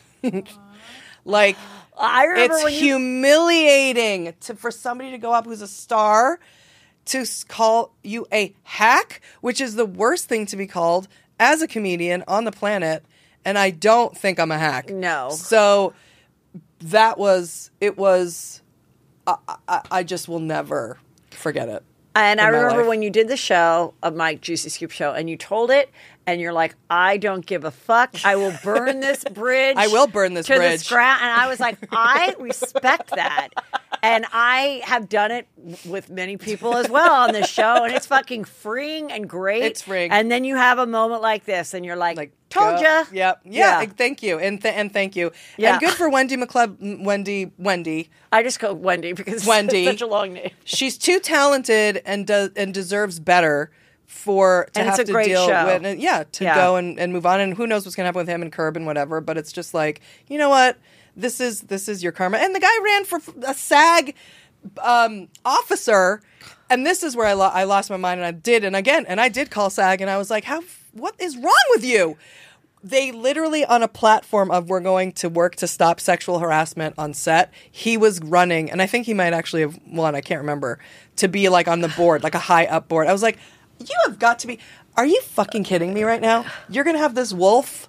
Like, I remember it's when you humiliating to for somebody to go up who's a star to s- call you a hack, which is the worst thing to be called as a comedian on the planet. And I don't think I'm a hack. No. So that was, it was, I, I, I just will never forget it. And I in my remember life. when you did the show of my Juicy Scoop show, and you told it, and you're like, "I don't give a fuck. I will burn this bridge. I will burn this to bridge." the ground." And I was like, "I respect that." And I have done it with many people as well on this show, and it's fucking freeing and great. It's freeing. And then you have a moment like this, and you're like, Like, "Told go- ya." Yep. Yeah. Yeah. Thank you. And th- and thank you. Yeah. And good for Wendy McLeod. Wendy. Wendy. I just go Wendy because Wendy. it's such a long name. She's too talented and does and deserves better for to And it's have a to great deal show. with. And yeah, to Yeah. go and, and move on. And who knows what's gonna happen with him and Curb and whatever. But it's just like, you know what? This is this is your karma. And the guy ran for a SAG um, officer. And this is where I, lo- I lost my mind. And I did. And again, and I did call SAG. And I was like, how? What is wrong with you? They literally, on a platform of we're going to work to stop sexual harassment on set, he was running, and I think he might actually have won, I can't remember, to be like on the board, like a high up board. I was like, you have got to be, are you fucking kidding me right now? You're going to have this wolf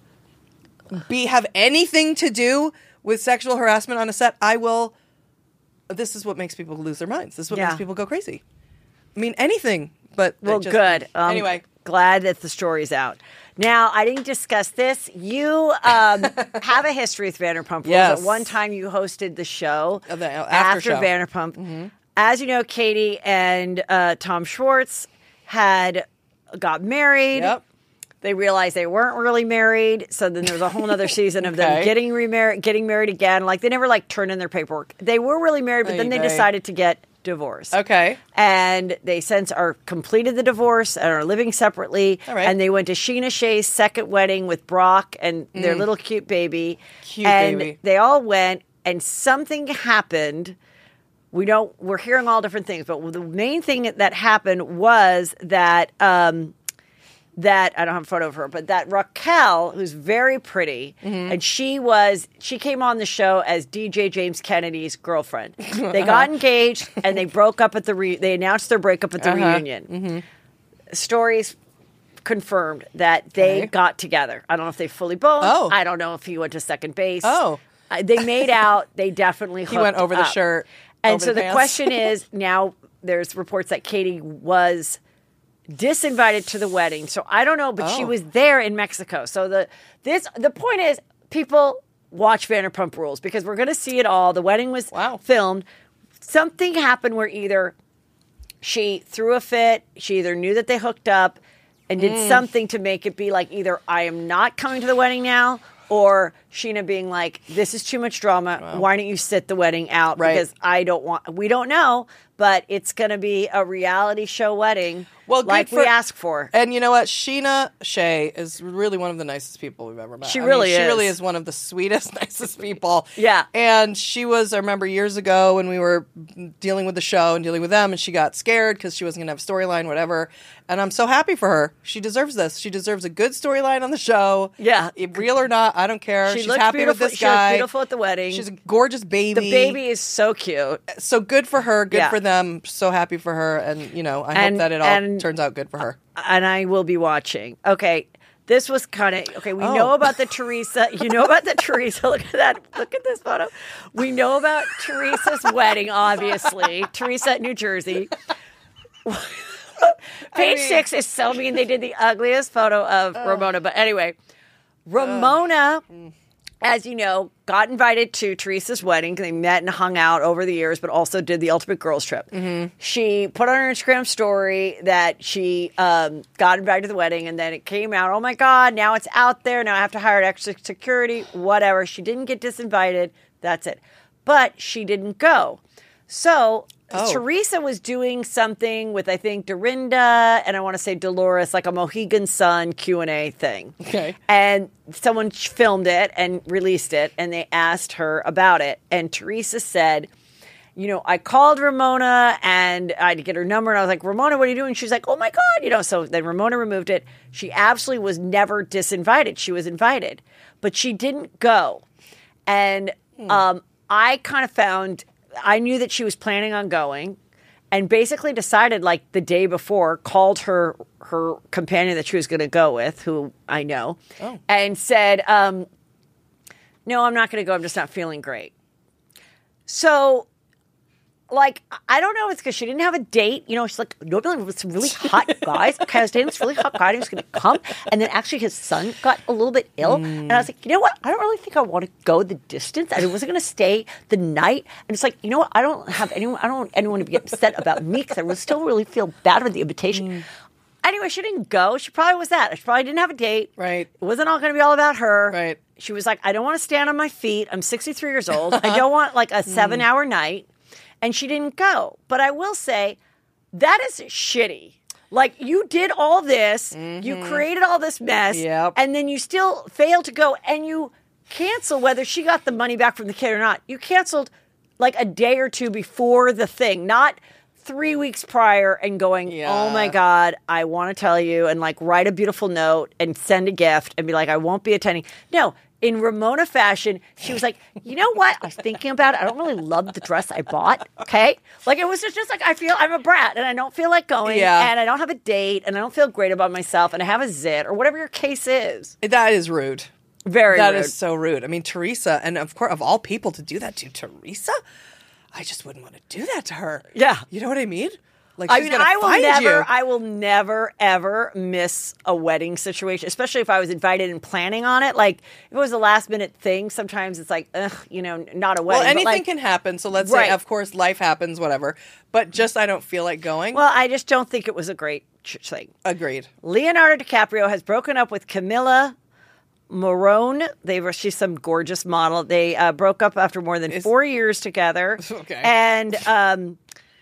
be have anything to do with sexual harassment on a set? I will, this is what makes people lose their minds. This is what Yeah. makes people go crazy. I mean, anything, but. Well, it just- good. Um, anyway. Glad that the story's out. Now, I didn't discuss this. You um, have a history with Vanderpump Rules. Yes. At one time, you hosted the show Uh, the after after show. Vanderpump. As you know, Katie and uh, Tom Schwartz had got married. Yep. They realized they weren't really married, so then there was a whole other season of them Okay. getting remarried, getting married again. Like they never like turned in their paperwork. They were really married, but then they Ay, vey. decided to get divorced. Okay. And they since are completed the divorce and are living separately. All right. And they went to Sheena Shea's second wedding with Brock and their little cute baby. Cute and baby. they all went, and something happened. We don't. We're hearing all different things, but the main thing that happened was that um, that I don't have a photo of her, but that Raquel, who's very pretty, Mm-hmm. and she was she came on the show as D J James Kennedy's girlfriend. They got engaged and they broke up at the re- they announced their breakup at the Uh-huh. reunion. Mm-hmm. Stories confirmed that they Okay. got together. I don't know if they fully boned. Oh. I don't know if he went to second base. Oh. Uh, they made out. They definitely He went hooked over the up. shirt. And over so the, pants. question is now there's reports that Katie was disinvited to the wedding. So I don't know, but she Oh. was there in Mexico. So the this the point is people watch Vanderpump Rules because we're going to see it all. The wedding was Wow. filmed. Something happened where either she threw a fit, she either knew that they hooked up and did Mm. something to make it be like either I am not coming to the wedding now or Sheena being like, this is too much drama. Why don't you sit the wedding out? Right. Because I don't want, we don't know, but it's going to be a reality show wedding Well, good like for- we asked for. And you know what? Sheena Shea is really one of the nicest people we've ever met. She I mean, really She is. really is one of the sweetest, nicest people. Yeah. And she was, I remember years ago when we were dealing with the show and dealing with them, and she got scared because she wasn't going to have a storyline, whatever. And I'm so happy for her. She deserves this. She deserves a good storyline on the show. Yeah. If real or not, I don't care. She She's looked happy beautiful. with this She looked guy. beautiful at the wedding. She's a gorgeous baby. The baby is so cute. So good for her. Good Yeah. for them. So happy for her. And, you know, I And- hope that it all and- turns out good for her. And I will be watching. Okay. This was kind of okay. We Oh. know about the Teresa. You know about the Teresa. Look at that. Look at this photo. We know about Teresa's wedding, obviously. Teresa, New Jersey. Page mean- six is so mean. They did the ugliest photo of Ramona. But anyway, Ramona, as you know, got invited to Teresa's wedding. They met and hung out over the years, but also did the Ultimate Girls Trip. She put on her Instagram story that she um, got invited to the wedding, and then it came out, oh my God, now it's out there. Now I have to hire extra security, whatever. She didn't get disinvited. That's it. But she didn't go. So Oh. Teresa was doing something with, I think, Dorinda and I want to say Dolores, like a Mohegan Sun Q and A thing. Okay. And someone filmed it and released it, and they asked her about it. And Teresa said, you know, I called Ramona and I had to get her number. And I was like, Ramona, what are you doing? She's like, oh my God. You know, so then Ramona removed it. She absolutely was never disinvited. She was invited, but she didn't go. And um, I kind of found, I knew that she was planning on going and basically decided like the day before, called her her companion that she was going to go with, who I know, Oh. and said, um, no, I'm not going to go. I'm just not feeling great. So, like, I don't know if it's because she didn't have a date. You know, she's like, no, with some really hot guys. Okay, I was dating this really hot guy who was going to come. And then actually his son got a little bit ill. And I was like, you know what? I don't really think I want to go the distance. I wasn't going to stay the night. And it's like, you know what? I don't have anyone, I don't want anyone to be upset about me because I would still really feel bad about the invitation. Anyway, she didn't go. She probably was that. She probably didn't have a date. Right. It wasn't all going to be all about her. Right. She was like, I don't want to stand on my feet. I'm sixty-three years old. I don't want like a seven hour night. And she didn't go. But I will say, that is shitty. Like, you did all this, you created all this mess, Yep. and then you still failed to go, and you cancel whether she got the money back from the kid or not. You canceled like a day or two before the thing, not three weeks prior and going, Yeah. oh my God, I want to tell you, and like write a beautiful note and send a gift and be like, I won't be attending. No. In Ramona fashion, she was like, you know what? I was thinking about it. I don't really love the dress I bought. Okay. Like, it was just, just like, I feel I'm a brat and I don't feel like going. Yeah. And I don't have a date and I don't feel great about myself and I have a zit or whatever your case is. That is rude. Very That rude. is so rude. I mean, Teresa, and of course, of all people to do that to Teresa, I just wouldn't want to do that to her. Yeah. You know what I mean? Like, I she's mean, gonna I will find never, you. I will never, ever miss a wedding situation, especially if I was invited and planning on it. Like, if it was a last minute thing, sometimes it's like, ugh, you know, not a wedding. Well, anything but like, can happen. So let's Right. say, of course, life happens, whatever. But just I don't feel like going. Well, I just don't think it was a great ch- thing. Agreed. Leonardo DiCaprio has broken up with Camilla Morone. They were she's some gorgeous model. They uh, broke up after more than Is- four years together. Okay. And um,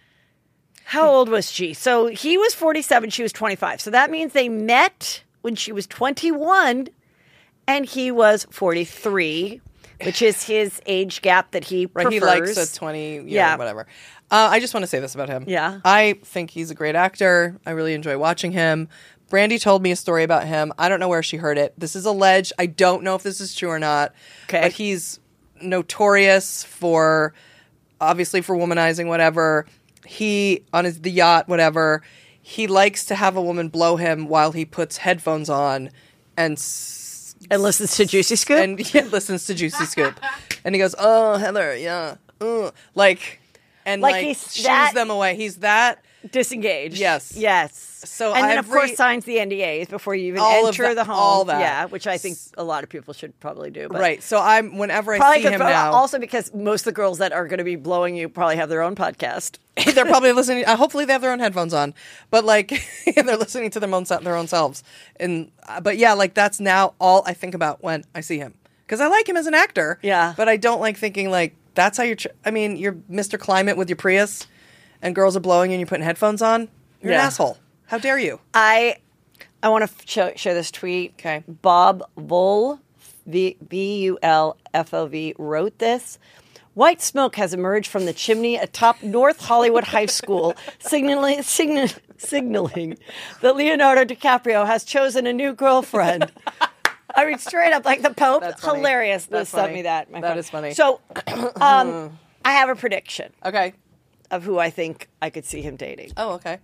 how old was she? So he was forty-seven. She was twenty-five. So that means they met when she was twenty-one, and he was forty-three, which is his age gap that he Right. prefers. He likes a twenty, yeah, Yeah. whatever. Uh, I just want to say this about him. Yeah. I think he's a great actor. I really enjoy watching him. Brandy told me a story about him. I don't know where she heard it. This is alleged. I don't know if this is true or not. Okay. But he's notorious for, obviously for womanizing, whatever. He, on his the yacht, whatever, he likes to have a woman blow him while he puts headphones on and s- And listens to Juicy Scoop? and yeah, listens to Juicy Scoop. And he goes, oh, Heather, yeah. Uh. Like, and Like like, he's shoos that- them away. He's that. Disengaged. Yes. Yes. So and then, of every- course, signs the N D As before you even All of enter that- the home. all that. Yeah, which I think a lot of people should probably do. But Right. So I'm, whenever I Probably see good, him but now. also because most of the girls that are going to be blowing you probably have their own podcast. They're probably listening. Uh, hopefully, they have their own headphones on, but like they're listening to their own their own selves. And uh, but yeah, like that's now all I think about when I see him because I like him as an actor. Yeah. but I don't like thinking like that's how you're. Ch- I mean, you're Mister Climate with your Prius, and girls are blowing you and you're putting headphones on. You're Yeah. an asshole. How dare you? I I want to show, share this tweet. Okay. Bob Vul, V U L F O V, wrote this. White smoke has emerged from the chimney atop North Hollywood High School, signaling, signal, signaling that Leonardo DiCaprio has chosen a new girlfriend. I mean, straight up, like the Pope. That's funny. Hilarious. Liz That's sent funny. me that. My That friend. is funny. So, um, I have a prediction Okay. of who I think I could see him dating. Oh, okay.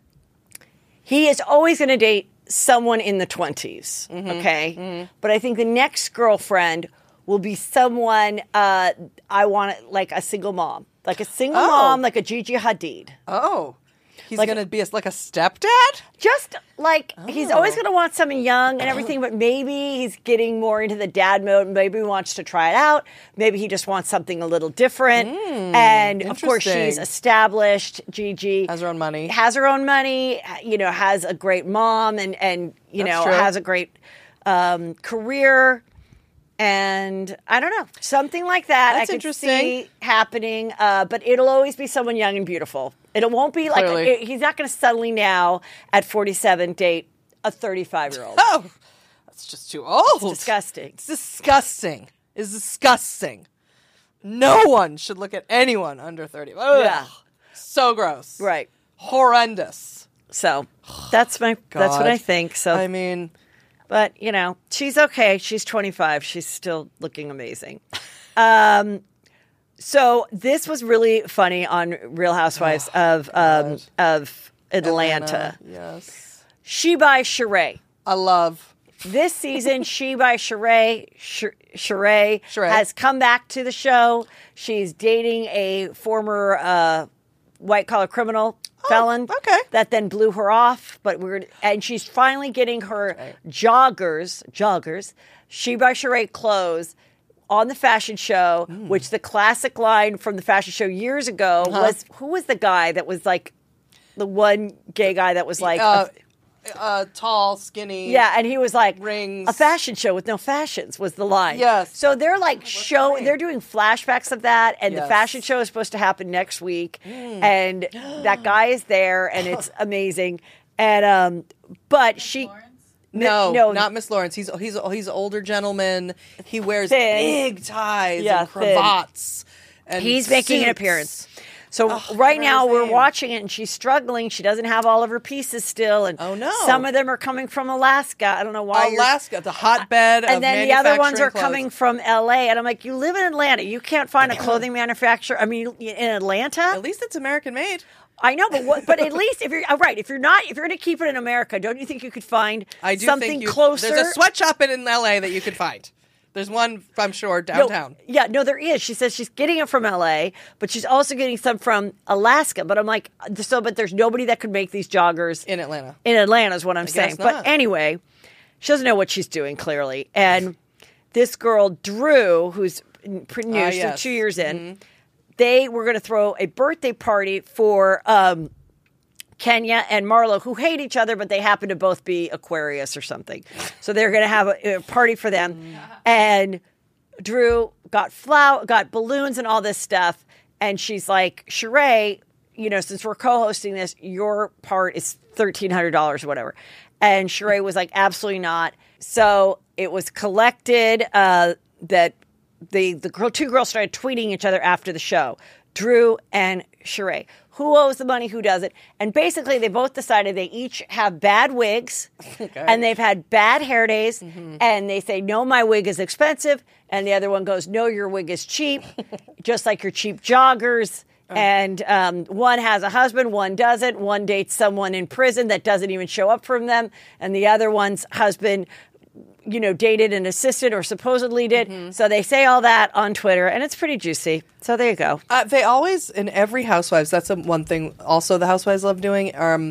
He is always going to date someone in the twenties, Mm-hmm. okay? But I think the next girlfriend will be someone uh, I want, to, like a single mom. Like a single Oh. mom, like a Gigi Hadid. Oh, he's Like- gonna be a, like a stepdad. Just like, he's always Oh. going to want someone young and everything, but maybe he's getting more into the dad mode. Maybe he wants to try it out. Maybe he just wants something a little different. and of course, she's interesting. established. Gigi Has her own money. has her own money, you know, has a great mom and, and you That's know, true. has a great um, career. And I don't know, something like that. That's I could interesting. see happening, uh, but it'll always be someone young and beautiful. It won't be like Clearly. it- he's not going to suddenly now at forty-seven date a thirty-five year old. Oh, that's just too old. Disgusting. It's disgusting. It's disgusting. No one should look at anyone under thirty. Ugh. Yeah. So gross. Right. Horrendous. So that's my that's what God. I think. So, I mean, but you know, she's okay. She's twenty-five. She's still looking amazing. Um, so this was really funny on Real Housewives of um, of Atlanta. Yes. She by Sheree. I love. This season, She by Sheree, Sh- Sheree, Sheree. has come back to the show. She's dating a former uh, white collar criminal felon. okay. That then blew her off, but we're and she's finally getting her joggers, joggers, She by Sheree clothes on the fashion show, Mm. which the classic line from the fashion show years ago Uh-huh. was who was the guy that was like the one gay guy that was like Uh, a- uh, tall, skinny. yeah, and he was like, Rings. a fashion show with no fashions was the line. Yes. So they're like show, name? they're doing flashbacks of that, and the Yes. fashion show is supposed to happen next week, and that guy is there, and it's amazing. And um, but she, No, no, not Miss Lawrence. He's he's he's an older gentleman. He wears Thin. big ties Yeah, and thin. cravats. And he's making an suits. appearance. So Oh, right I now forgot his we're name. watching it, and she's struggling. She doesn't have all of her pieces still, and Oh, no. some of them are coming from Alaska. I don't know why. you're- Alaska, the hotbed of and then the other ones are manufacturing coming clothes. from L A. And I'm like, you live in Atlanta. You can't find a clothing manufacturer. I mean, in Atlanta, At least it's American made. I know, but what, but at least if you're uh, right, if you're not, if you're going to keep it in America, don't you think you could find I do something think you, closer? There's a sweatshop in, in L A that you could find. There's one, I'm sure, No, downtown. yeah, no, there is. She says she's getting it from L A, but she's also getting some from Alaska. But I'm like, so, but there's nobody that could make these joggers In Atlanta. in Atlanta is what I'm saying. guess But not. anyway, she doesn't know what she's doing clearly. And this girl, Drew, who's pretty new, Ah, she's yes. two years in, they were going to throw a birthday party for um, Kenya and Marlo, who hate each other, but they happen to both be Aquarius or something. So they're going to have a, a party for them. And Drew got flower, got balloons and all this stuff. And she's like, Sheree, you know, since we're co-hosting this, your part is thirteen hundred dollars or whatever. And Sheree was like, absolutely not. So it was collected uh, that the, the girl, two girls started tweeting each other after the show. Drew and Sheree. Who owes the money? Who doesn't? And basically, they both decided they each have bad wigs, okay. and they've had bad hair days. Mm-hmm. And they say, "No, my wig is expensive," and the other one goes, "No, your wig is cheap, just like your cheap joggers." Oh. And um, one has a husband, one doesn't. One dates someone in prison that doesn't even show up for them, and the other one's husband, you know, dated an assistant or supposedly did. Mm-hmm. So they say all that on Twitter, and it's pretty juicy. So there you go. Uh, they always, in every Housewives, that's a, one thing also the Housewives love doing. Um,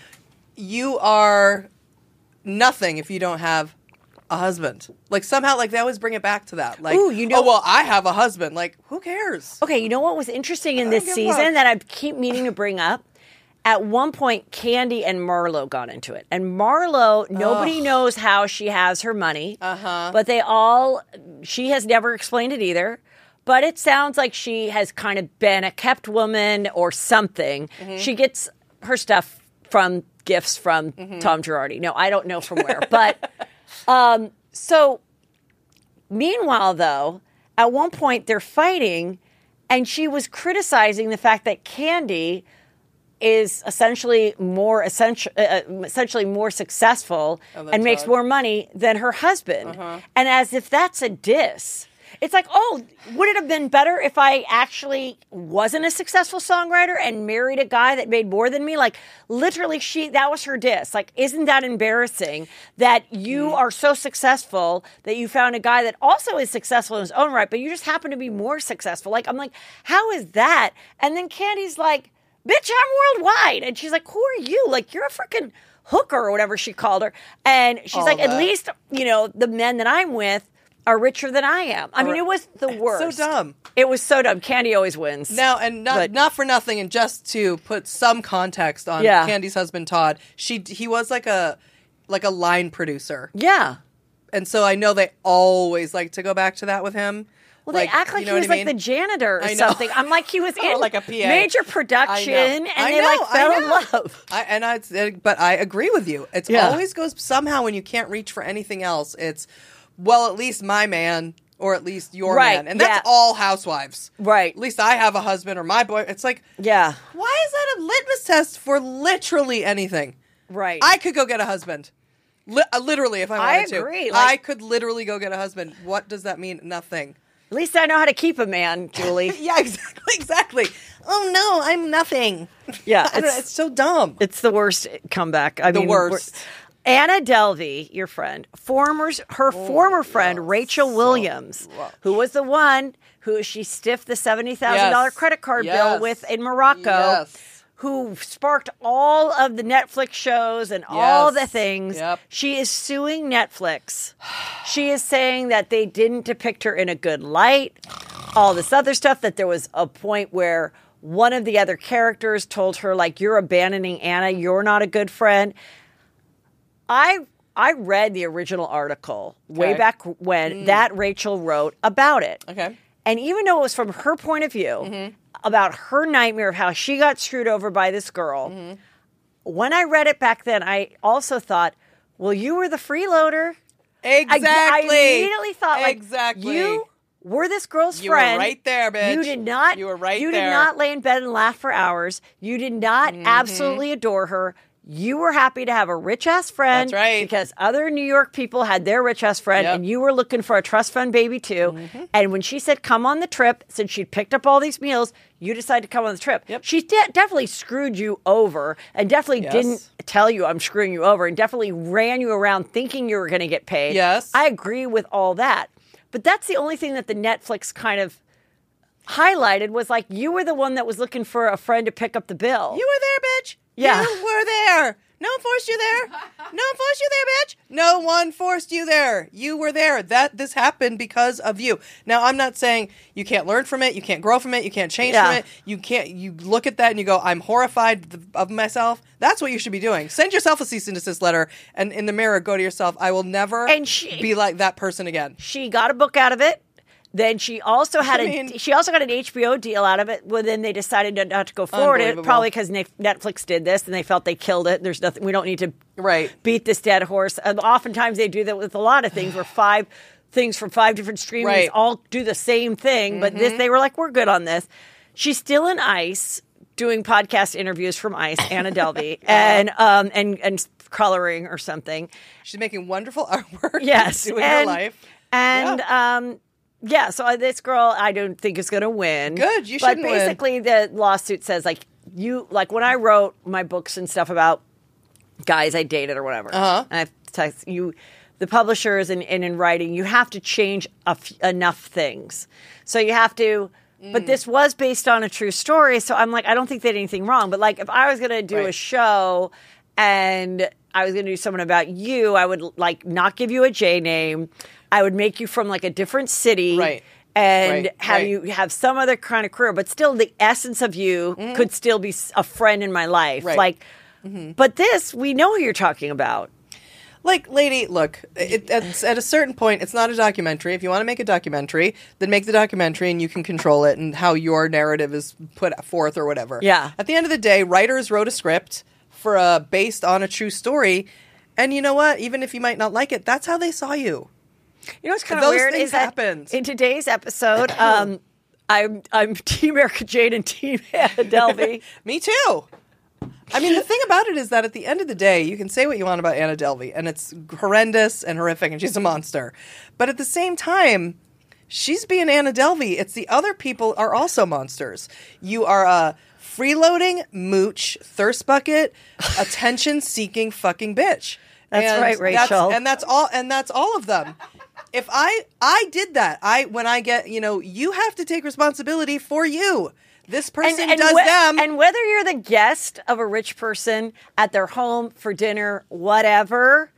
you are nothing if you don't have a husband. Like, somehow, like, they always bring it back to that. Like, Ooh, you know, oh, well, I have a husband. Like, who cares? Okay, you know what was interesting in this season that I keep meaning to bring up? At one point, Kandi and Marlo got into it. And Marlo, nobody Ugh. knows how she has her money. Uh-huh. But they all, she has never explained it either. But it sounds like she has kind of been a kept woman or something. Mm-hmm. She gets her stuff from gifts from mm-hmm. Tom Girardi. No, I don't know from where. But, um, so, meanwhile, though, at one point they're fighting. And she was criticizing the fact that Kandi is essentially more essential, uh, essentially more successful oh, and makes hard. more money than her husband. Uh-huh. And as if that's a diss. It's like, oh, would it have been better if I actually wasn't a successful songwriter and married a guy that made more than me? Like, literally, she that was her diss. Like, isn't that embarrassing that you mm. are so successful that you found a guy that also is successful in his own right, but you just happen to be more successful? Like, I'm like, how is that? And then Candy's like, bitch, I'm worldwide. And she's like, who are you? Like, you're a freaking hooker or whatever she called her. And she's All like, that. At least, you know, the men that I'm with are richer than I am. I mean, it was the worst. So dumb. It was so dumb. Kandi always wins. Now, and not but, not for nothing, and just to put some context on yeah. Candy's husband, Todd, she he was like a like a line producer. Yeah. And so I know they always like to go back to that with him. Well, like, they act like you know he was like mean? the janitor or something. I'm like, he was in oh, like a P A. Major production, and I they know, like fell in love. I, and I, but I agree with you. It yeah. always goes somehow when you can't reach for anything else. It's well, at least my man, or at least your right. man, and that's yeah. all housewives, right? At least I have a husband or my boy. It's like, yeah. Why is that a litmus test for literally anything? Right. I could go get a husband. Li- literally, if I wanted I agree. to, like, I could literally go get a husband. What does that mean? Nothing. At least I know how to keep a man, Julie. yeah, exactly, exactly. Oh no, I'm nothing. Yeah, it's, it's so dumb. It's the worst comeback. I the mean, worst. Anna Delvey, your friend, former her oh, former friend yes. Rachel Williams, so who was the one who she stiffed the seventy thousand yes. dollar credit card yes. bill with in Morocco. Yes. Who sparked all of the Netflix shows and yes. all the things. Yep. She is suing Netflix. She is saying that they didn't depict her in a good light. All this other stuff, that there was a point where one of the other characters told her, like, you're abandoning Anna. You're not a good friend. I I read the original article okay. way back when mm. that Rachel wrote about it. Okay. And even though it was from her point of view, mm-hmm. about her nightmare of how she got screwed over by this girl, mm-hmm. when I read it back then, I also thought, well, you were the freeloader. Exactly. I, I immediately thought, like, exactly. you were this girl's you friend. You were right there, bitch. You did not. You were right you there. You did not lay in bed and laugh for hours. You did not mm-hmm. absolutely adore her. You were happy to have a rich-ass friend. That's right. Because other New York people had their rich-ass friend, yep. and you were looking for a trust fund baby, too. Mm-hmm. And when she said, come on the trip, since she'd picked up all these meals, you decided to come on the trip. Yep. She de- definitely screwed you over, and definitely yes. didn't tell you I'm screwing you over, and definitely ran you around thinking you were going to get paid. Yes. I agree with all that. But that's the only thing that the Netflix kind of highlighted was, like, you were the one that was looking for a friend to pick up the bill. You were there, bitch. Yeah. You were there. No one forced you there. No one forced you there, bitch. No one forced you there. You were there. That this happened because of you. Now, I'm not saying you can't learn from it. You can't grow from it. You can't change yeah. from it. You can't. You look at that and you go, I'm horrified of myself. That's what you should be doing. Send yourself a cease and desist letter, and in the mirror, go to yourself. I will never and she, be like that person again. She got a book out of it. Then she also had I a mean, she also got an H B O deal out of it. Well, then they decided not to go forward. It probably because Netflix did this and they felt they killed it. There's nothing. We don't need to right. beat this dead horse. And oftentimes they do that with a lot of things, where five things from five different streamings right. all do the same thing. Mm-hmm. But this, they were like, we're good on this. She's still in ICE doing podcast interviews from ICE, Anna Delvey, and um and and coloring or something. She's making wonderful artwork. Yes, doing and, her life. And yeah. um yeah, so this girl I don't think is going to win. Good, you but shouldn't win. But basically, the lawsuit says like you like when I wrote my books and stuff about guys I dated or whatever. Uh-huh. And I text you. The publishers and, and in writing, you have to change a f- enough things. So you have to, mm. but this was based on a true story. So I'm like, I don't think they did anything wrong. But like, if I was going to do right. a show and I was going to do something about you, I would like not give you a J name. I would make you from like a different city. Right. And right. have right. you have some other kind of career, but still the essence of you mm. could still be a friend in my life. Right. Like, mm-hmm. but this, we know who you're talking about. Like, lady, look, it, at, at a certain point, it's not a documentary. If you want to make a documentary, then make the documentary and you can control it and how your narrative is put forth or whatever. Yeah. At the end of the day, writers wrote a script for a, based on a true story. And you know what? Even if you might not like it, that's how they saw you. You know what's kind of Those weird things is that happened. in today's episode, um, I'm I'm Team Erica Jane and Team Anna Delvey. Me too. I mean, the thing about it is that at the end of the day, you can say what you want about Anna Delvey, and it's horrendous and horrific, and she's a monster. But at the same time, she's being Anna Delvey. It's the other people are also monsters. You are a freeloading, mooch, thirst bucket, attention-seeking fucking bitch. That's and right, Rachel. That's, and that's all. And that's all of them. If I I did that, I when I get you know, you have to take responsibility for you. This person and, and does wh- them. And whether you're the guest of a rich person at their home for dinner, whatever,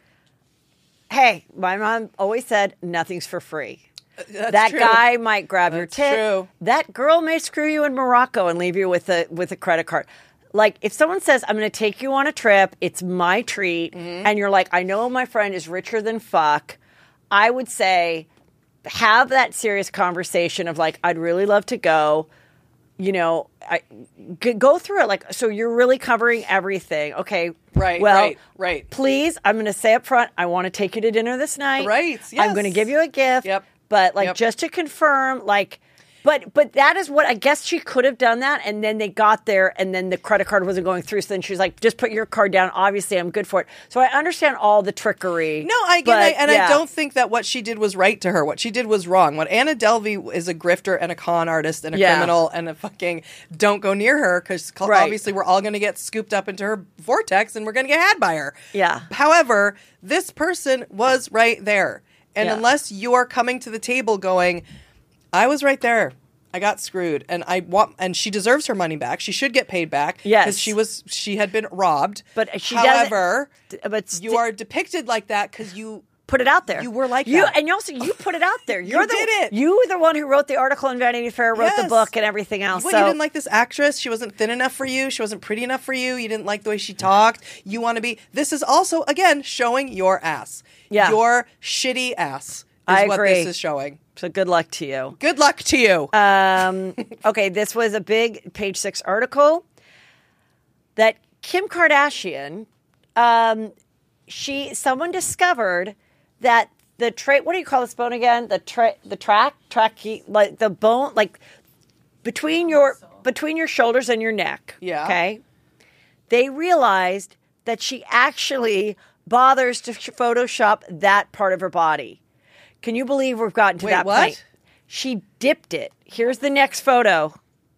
hey, my mom always said, nothing's for free. That's that true. guy might grab your That's tit. true. That girl may screw you in Morocco and leave you with a with a credit card. Like, if someone says, I'm going to take you on a trip, it's my treat, mm-hmm. and you're like, I know my friend is richer than fuck, I would say, have that serious conversation of like, I'd really love to go. You know, I, g- go through it. Like, so you're really covering everything. Okay. Right, well, right, right. Please, I'm going to say up front, I want to take you to dinner this night. Right, yes. I'm going to give you a gift. Yep. But, like, Yep. just to confirm, like, but but that is what, I guess she could have done that, and then they got there, and then the credit card wasn't going through, so then she was like, just put your card down. Obviously, I'm good for it. So I understand all the trickery. No, I get but, it, and yeah. I don't think that what she did was right to her. What she did was wrong. What Anna Delvey is a grifter and a con artist and a Yeah. criminal and a fucking don't go near her because Right. obviously we're all going to get scooped up into her vortex and we're going to get had by her. Yeah. However, this person was right there, and Yeah. unless you're coming to the table going, I was right there. I got screwed, and I want, and she deserves her money back. She should get paid back. Yes. because she was, she had been robbed. But she however, doesn't- but you sti- are depicted like that because you put it out there. You were like you, that. and you also you put it out there. You're You the, did it. You were the one who wrote the article in Vanity Fair, wrote the Yes. book, and everything else. What, so you didn't like this actress? She wasn't thin enough for you. She wasn't pretty enough for you. You didn't like the way she talked. You want to be. This is also again showing your ass. Yeah. Your shitty ass is I what agree. this is showing. So good luck to you. Good luck to you. Um, okay, this was a big Page Six article that Kim Kardashian, um, she someone discovered that the trait. What do you call this bone again? The tra- the track track like the bone like between your between your shoulders and your neck. Yeah. Okay. They realized that she actually bothers to Photoshop that part of her body. Can you believe we've gotten to Wait, that what? point? She dipped it. Here's the next photo.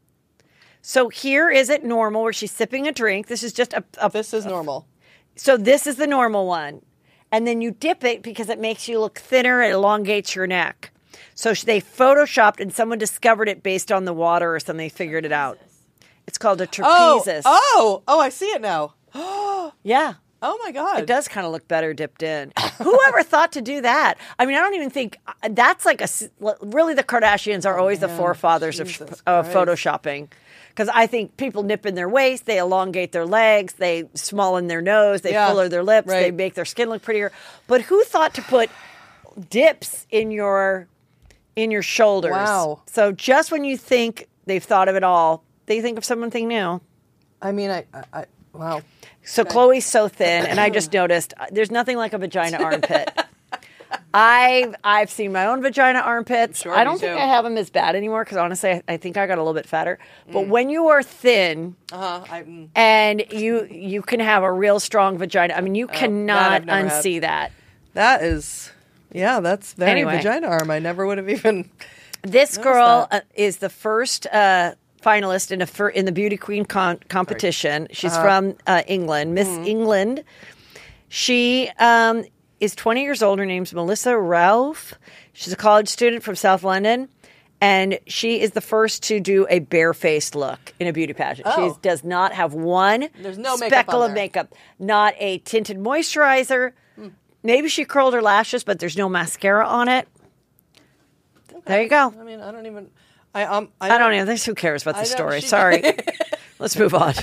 So here is it normal where she's sipping a drink. This is just a, a This is normal. so this is the normal one. And then you dip it because it makes you look thinner. It elongates your neck. So they photoshopped and someone discovered it based on the water or something. They figured it out. It's called a Oh, trapezis. oh, oh! I see it now. Yeah. Oh my god! It does kind of look better dipped in. Whoever thought to do that? I mean, I don't even think that's like a s- really the Kardashians are always the forefathers of, Jesus of Christ. photoshopping. Because I think people nip in their waist, they elongate their legs, they small their nose, they Yeah, fuller their lips, they right. make their skin look prettier. But who thought to put dips in your in your shoulders? Wow. So just when you think they've thought of it all, they think of something new. I mean, I, I, I wow. So Chloe's so thin, and I just noticed uh, there's nothing like a vagina armpit. I've I've seen my own vagina armpits. Sure, I don't me think too. I have them as bad anymore because honestly, I, I think I got a little bit fatter. But when you are thin Uh-huh. I, mm, and you you can have a real strong vagina, I mean, you that cannot I've never had. unsee that. that is, yeah, that's very Anyway. vagina arm. I never would have even. This Noticed girl that. uh, is the first uh, finalist in a fir- in the beauty queen con- competition. She's from uh, England, Miss England. She um, is twenty years old. Her name's Melissa Ralph. She's a college student from South London, and she is the first to do a barefaced look in a beauty pageant. Oh. She does not have one There's no makeup speckle on of there. makeup, not a tinted moisturizer. Maybe she curled her lashes, but there's no mascara on it. There you go. I mean, I don't even. I um. I, I don't even think who cares about the I don't- story. she- Sorry. Let's move on.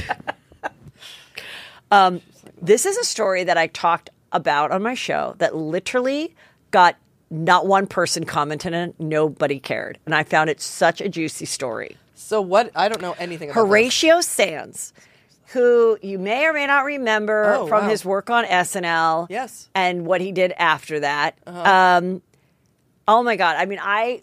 Um, this is a story that I talked about on my show that literally got not one person commented on it. Nobody cared. And I found it such a juicy story. So what? I don't know anything about this. Horatio Sands, who you may or may not remember Oh, from wow. his work on S N L. Yes. And what he did after that. Uh-huh. Um, oh my God. I mean, I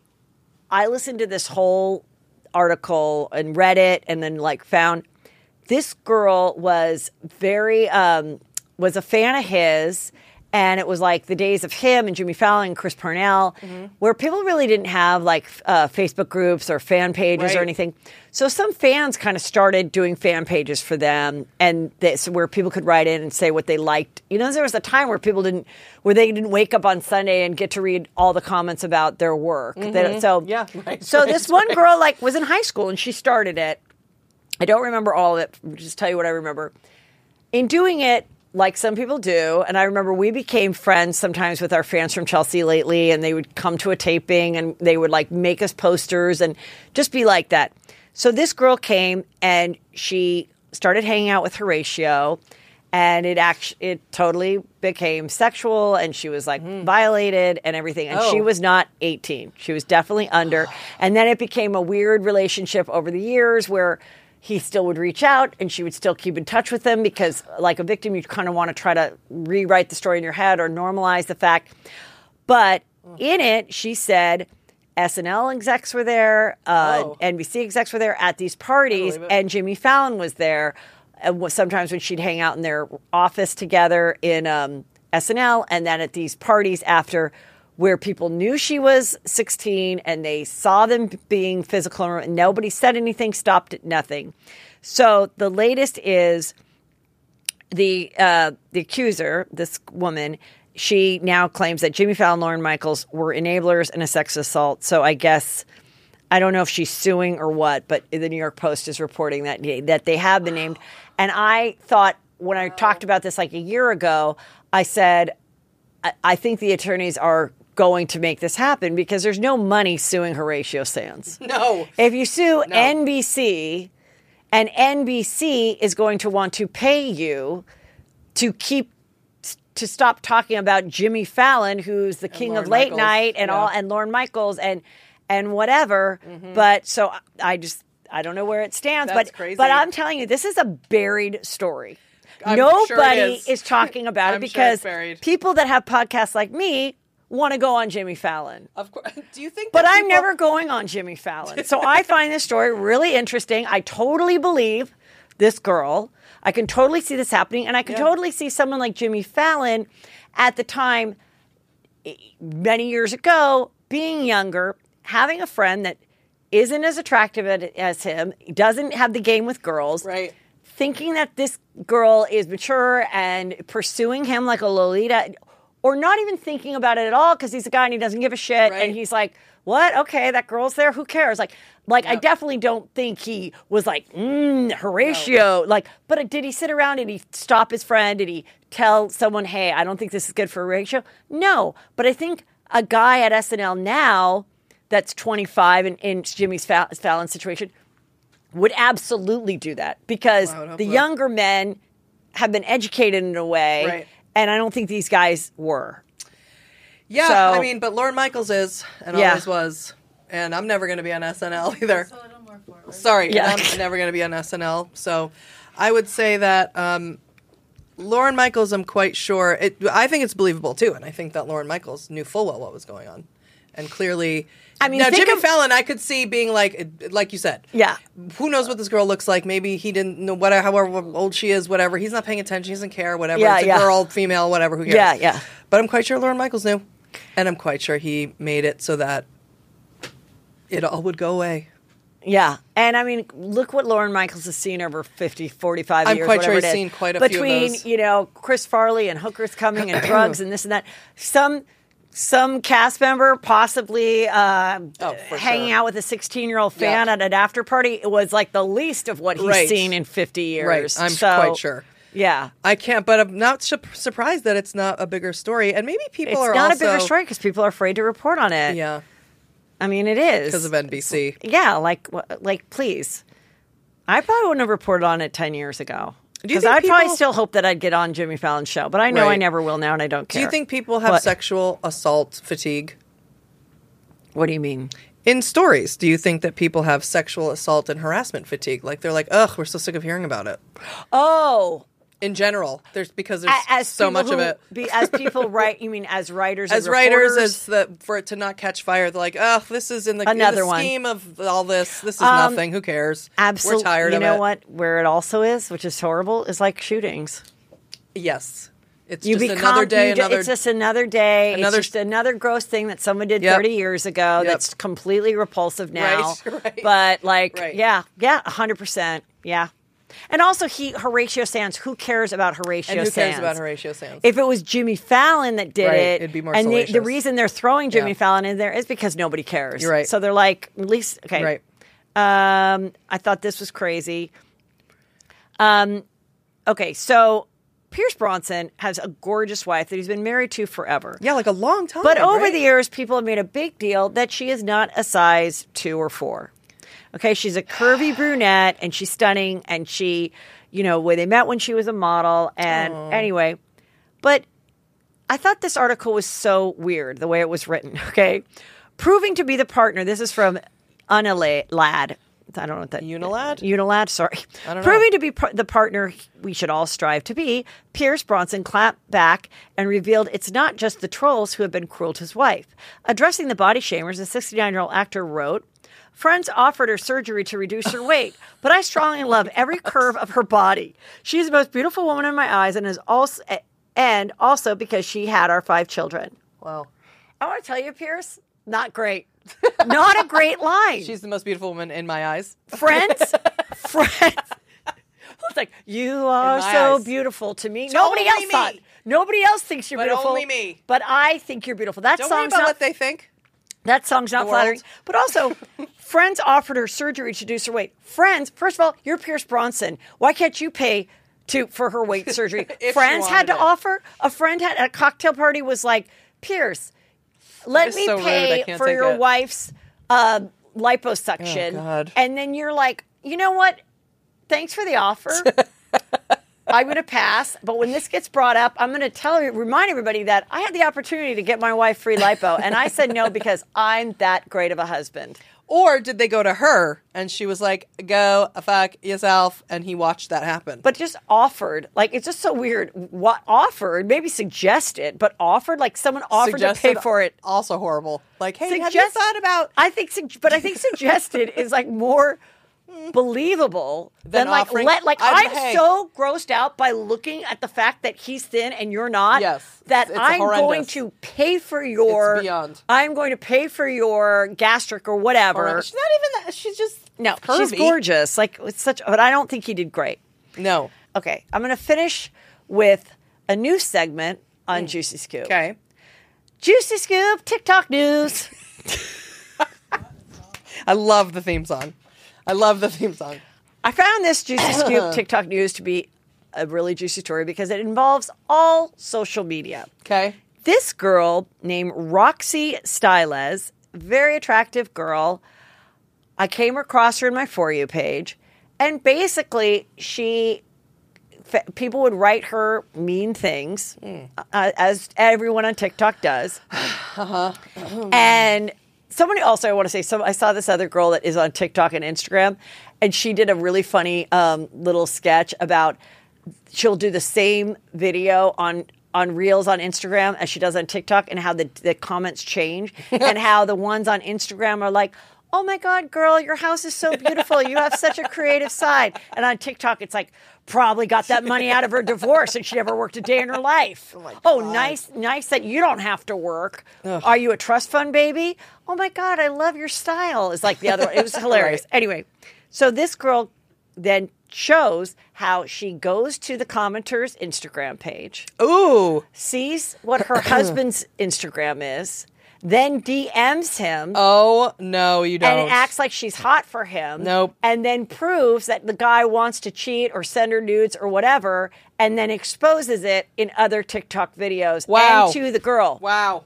I listened to this whole article and read it and then like found this girl was very um, was a fan of his, and it was like the days of him and Jimmy Fallon and Chris Parnell, Mm-hmm. where people really didn't have like uh, Facebook groups or fan pages or Right. anything. So some fans kind of started doing fan pages for them, and this where people could write in and say what they liked. You know, there was a time where people didn't, where they didn't wake up on Sunday and get to read all the comments about their work. They- so Mm-hmm. Yeah, right, So right, this one girl like was in high school and she started it. I don't remember all of it. Just tell you what I remember. In doing it, like some people do, and I remember we became friends sometimes with our fans from Chelsea lately, and they would come to a taping and they would like make us posters and just be like that. So this girl came and she started hanging out with Horatio, and it actually it totally became sexual, and she was like violated and everything, and she Oh. was not eighteen. She was definitely under, and then it became a weird relationship over the years where he still would reach out and she would still keep in touch with him because like a victim, you kind of want to try to rewrite the story in your head or normalize the fact. But in it, she said S N L execs were there, uh, Oh. N B C execs were there at these parties, believe it. and Jimmy Fallon was there. And was- sometimes when she'd hang out in their office together in um, S N L, and then at these parties after, where people knew she was sixteen and they saw them being physical and nobody said anything, stopped it, nothing. So the latest is the uh, the accuser, this woman, she now claims that Jimmy Fallon and Lorne Michaels were enablers in a sex assault. So I guess, I don't know if she's suing or what, but the New York Post is reporting that that they have been named. And I thought when I talked about this like a year ago, I said, I, I think the attorneys are going to make this happen because there's no money suing Horatio Sands. No. If you sue N B C, and N B C is going to want to pay you to keep to stop talking about Jimmy Fallon, who's the king of Lorne late Michaels, night, and yeah. all, and Lorne Michaels, and and whatever. But so I just I don't know where it stands. That's but crazy. but I'm telling you, this is a buried story. I'm sure it Nobody is. is talking about it I'm sure it's because buried. people that have podcasts like me want to go on Jimmy Fallon. Of course. Do you think? But that I'm people- never going on Jimmy Fallon. So I find this story really interesting. I totally believe this girl. I can totally see this happening. And I can Yeah. totally see someone like Jimmy Fallon at the time, eh, many years ago, being younger, having a friend that isn't as attractive as him, doesn't have the game with girls. Right. Thinking that this girl is mature and pursuing him like a Lolita, or not even thinking about it at all because he's a guy and he doesn't give a shit. Right. And he's like, what? Okay, that girl's there. Who cares? Like, like I Yep. definitely don't think he was like, mm, Horatio. Like, but did he sit around? Did he stop his friend? Did he tell someone, hey, I don't think this is good for Horatio? No. But I think a guy at S N L now that's twenty-five and in Jimmy's Fa- Fallon situation would absolutely do that because I would hope the so. younger men have been educated in a way, Right. and I don't think these guys were. Yeah, So- I mean, but Lorne Michaels is and Yeah. always was, and I'm never going to be on S N L either. Just a little more forward. Sorry, Yeah. and I'm never going to be on S N L. So, I would say that um, Lauren Michaels, I'm quite sure. It, I think it's believable, too. And I think that Lauren Michaels knew full well what was going on. And clearly... I mean, now, think Jimmy of- Fallon, I could see being like, like you said. Yeah. Who knows what this girl looks like? Maybe he didn't know, whatever, however old she is, whatever. He's not paying attention. He doesn't care, whatever. Yeah, it's a yeah. girl, female, whatever. Who cares? Yeah, yeah. But I'm quite sure Lauren Michaels knew. And I'm quite sure he made it so that it all would go away. Yeah. And I mean, look what Lauren Michaels has seen over fifty, forty-five I'm years. quite sure whatever he's it is. seen quite a few of Between, those. you know, Chris Farley and Hookers Coming and drugs and this and that. Some some cast member possibly uh, Oh, for hanging sure. out with a sixteen-year-old fan Yeah. at an after party. It was like the least of what he's Right. seen in fifty years. Right. I'm So, quite sure. Yeah. I can't, but I'm not su- surprised that it's not a bigger story. And maybe people It's are not also... a bigger story because people are afraid to report on it. Yeah, I mean, it is. because of N B C. Yeah, like, wh- like, please. I probably wouldn't have reported on it ten years ago. Do you Because think I'd probably people- still hope that I'd get on Jimmy Fallon's show, but I know I Right. never will now, and I don't Do care. you think people have What? sexual assault fatigue? What do you mean? In stories, do you think that people have sexual assault and harassment fatigue? Like they're like, ugh, we're so sick of hearing about it. Oh, In general, there's because there's a- as so people much of who- it. Be, as people write, you mean as writers, As and writers, reporters? as the for it to not catch fire, they're like, ugh, this is in the, in Another the one. scheme of all this. This is Um, nothing. Who cares? Absolutely. We're tired you of know it. what? Where it also is, which is horrible, is like shootings. Yes, it's You just become another day. you ju- Another It's just another day. another- It's just another gross thing that someone did Yep. thirty years ago. Yep. That's completely repulsive now. Right, right. But like, Right. yeah, yeah, a hundred percent, yeah. And also, he Horatio Sands. Who cares about Horatio and who Sands? cares about Horatio Sands? If it was Jimmy Fallon that did Right, it, it'd be more and the, the salacious. reason they're throwing Jimmy Yeah. Fallon in there is because nobody cares. You're right. So they're like, at least okay. Right. Um, I thought this was crazy. Um, okay, so Pierce Bronson has a gorgeous wife that he's been married to forever. Yeah, like a long time. But over right? the years, people have made a big deal that she is not a size two or four. Okay, she's a curvy brunette and she's stunning, and she, you know, where they met when she was a model. And anyway, but I thought this article was so weird the way it was written. Okay, proving to be the partner. This is from Unilad. I don't know what that Unilad? Unilad, sorry. I don't know. Proving to be par- the partner we should all strive to be, Pierce Bronson clapped back and revealed it's not just the trolls who have been cruel to his wife. Addressing the body shamers, the sixty-nine-year-old actor wrote, "Friends offered her surgery to reduce her weight, but I strongly love every curve of her body. She's the most beautiful woman in my eyes, and is also and also because she had our five children." Wow. I want to tell you, Pierce, not great. Not a great line. She's the most beautiful woman in my eyes. Friends, friends. It's like, you are In my so eyes. beautiful to me. To Nobody only else me. thought. Nobody else thinks you're But beautiful. only me. But I think you're beautiful. That Don't worry song's about not what they think. that song's not the flattering. world. But also, friends offered her surgery to reduce her weight. Friends, first of all, you're Pierce Bronson. Why can't you pay to for her weight surgery? If she Friends had to wanted it. offer. A friend had at a cocktail party was like, Pierce, let is me so rude. I pay can't for take your it. wife's uh, liposuction. Oh, God. And then you're like, you know what? Thanks for the offer. I'm going to pass. But when this gets brought up, I'm going to tell you, remind everybody that I had the opportunity to get my wife free lipo. And I said no because I'm that great of a husband. Or did they go to her and she was like, go fuck yourself, and he watched that happen? But just offered. Like, it's just so weird. What offered? Maybe suggested, but offered. Like, someone offered to Suggested, pay for it. Also horrible. Like, hey, have you Suggest- thought about... I think, sug- but I think suggested is like more believable than, Than like offering- let. Like I'd- I'm hey. so grossed out by looking at the fact that he's thin and you're not. Yes. that It's I'm going horrendous. to pay for your. It's beyond. I'm going to pay for your gastric or whatever. She's not even that... She's just No, curvy. she's gorgeous. Like it's such, but I don't think he did great. No. Okay, I'm going to finish with a new segment on Juicy Scoop. Okay. Juicy Scoop, TikTok news. I love the theme song. I love the theme song. I found this Juicy Scoop TikTok news to be a really juicy story because it involves all social media. Okay. This girl named Roxy Styles, very attractive girl. I came across her in my For You page, and basically she f- people would write her mean things, Mm. uh, as everyone on TikTok does. Uh-huh. And somebody also, I want to say, some I saw this other girl that is on TikTok and Instagram, and she did a really funny um, little sketch about she'll do the same video on on Reels on Instagram as she does on TikTok, and how the the comments change, and how the ones on Instagram are like, oh my God, girl, your house is so beautiful. You have such a creative side. And on TikTok, it's like, probably got that money out of her divorce and she never worked a day in her life. Oh, my God. Oh, nice, nice that you don't have to work. Ugh. Are you a trust fund baby? Oh my God, I love your style. It's like the other one. It was hilarious. Right. Anyway, so this girl then shows how she goes to the commenter's Instagram page. Ooh. Sees what her husband's Instagram is. Then D Ms him. Oh, no, you don't. And acts like she's hot for him. Nope. And then proves that the guy wants to cheat or send her nudes or whatever, and then exposes it in other TikTok videos. Wow. And to the girl. Wow.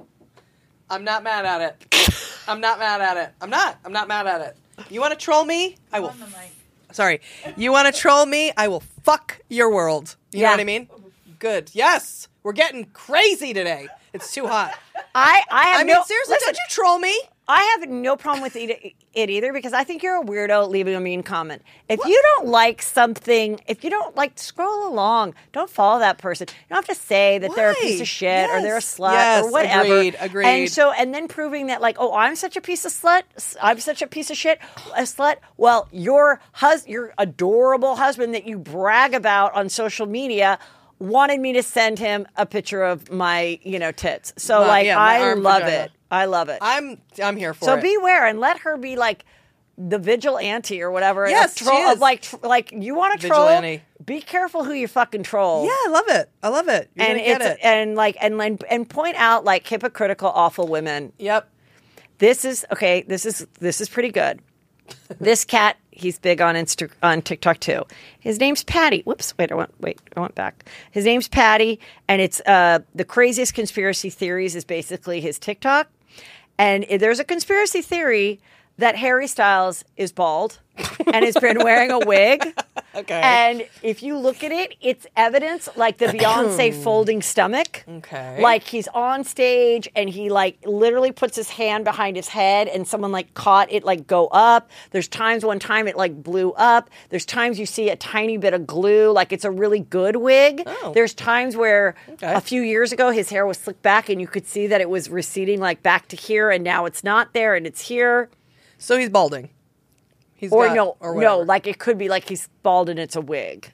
I'm not mad at it. I'm not mad at it. I'm not. I'm not mad at it. You want to troll me? I will. F- Sorry. You want to troll me? I will fuck your world. You yeah. know what I mean? Good. Yes. We're getting crazy today. It's too hot. I, I have I mean, no, seriously, listen, did you troll me? I have no problem with it, it either, because I think you're a weirdo leaving a mean comment. If what? you don't like something, if you don't like, scroll along. Don't follow that person. You don't have to say that Why? they're a piece of shit yes. or they're a slut yes, or whatever. Agreed, agreed. And so, and then proving that, like, oh, I'm such a piece of slut. I'm such a piece of shit. A slut. Well, your hus- your adorable husband that you brag about on social media wanted me to send him a picture of my, you know, tits. So, my, like, yeah, I love vagina. it. I love it. I'm I'm here for so it. So beware and let her be like the vigilante or whatever. Yes, troll, she is. Of like, tr- like you want to troll. Vigilante. Be careful who you fucking troll. Yeah, I love it. I love it. You're and gonna get it's it. and like and and and point out like hypocritical, awful women. Yep. This is okay. This is this is pretty good. This cat, he's big on Insta on TikTok too. His name's Patty. Whoops, wait, I went wait, I went back. His name's Patty, and it's uh, the craziest conspiracy theories is basically his TikTok. And there's a conspiracy theory that Harry Styles is bald and has been wearing a wig. Okay. And if you look at it, it's evidence like the Beyonce folding stomach. Okay. Like he's on stage and he like literally puts his hand behind his head and someone like caught it like go up. There's times one time it like blew up. There's times you see a tiny bit of glue, like it's a really good wig. Oh. There's times where okay. a few years ago his hair was slicked back and you could see that it was receding like back to here, and now it's not there and it's here. So he's balding. He's or got, no, or no, like it could be like he's bald and it's a wig.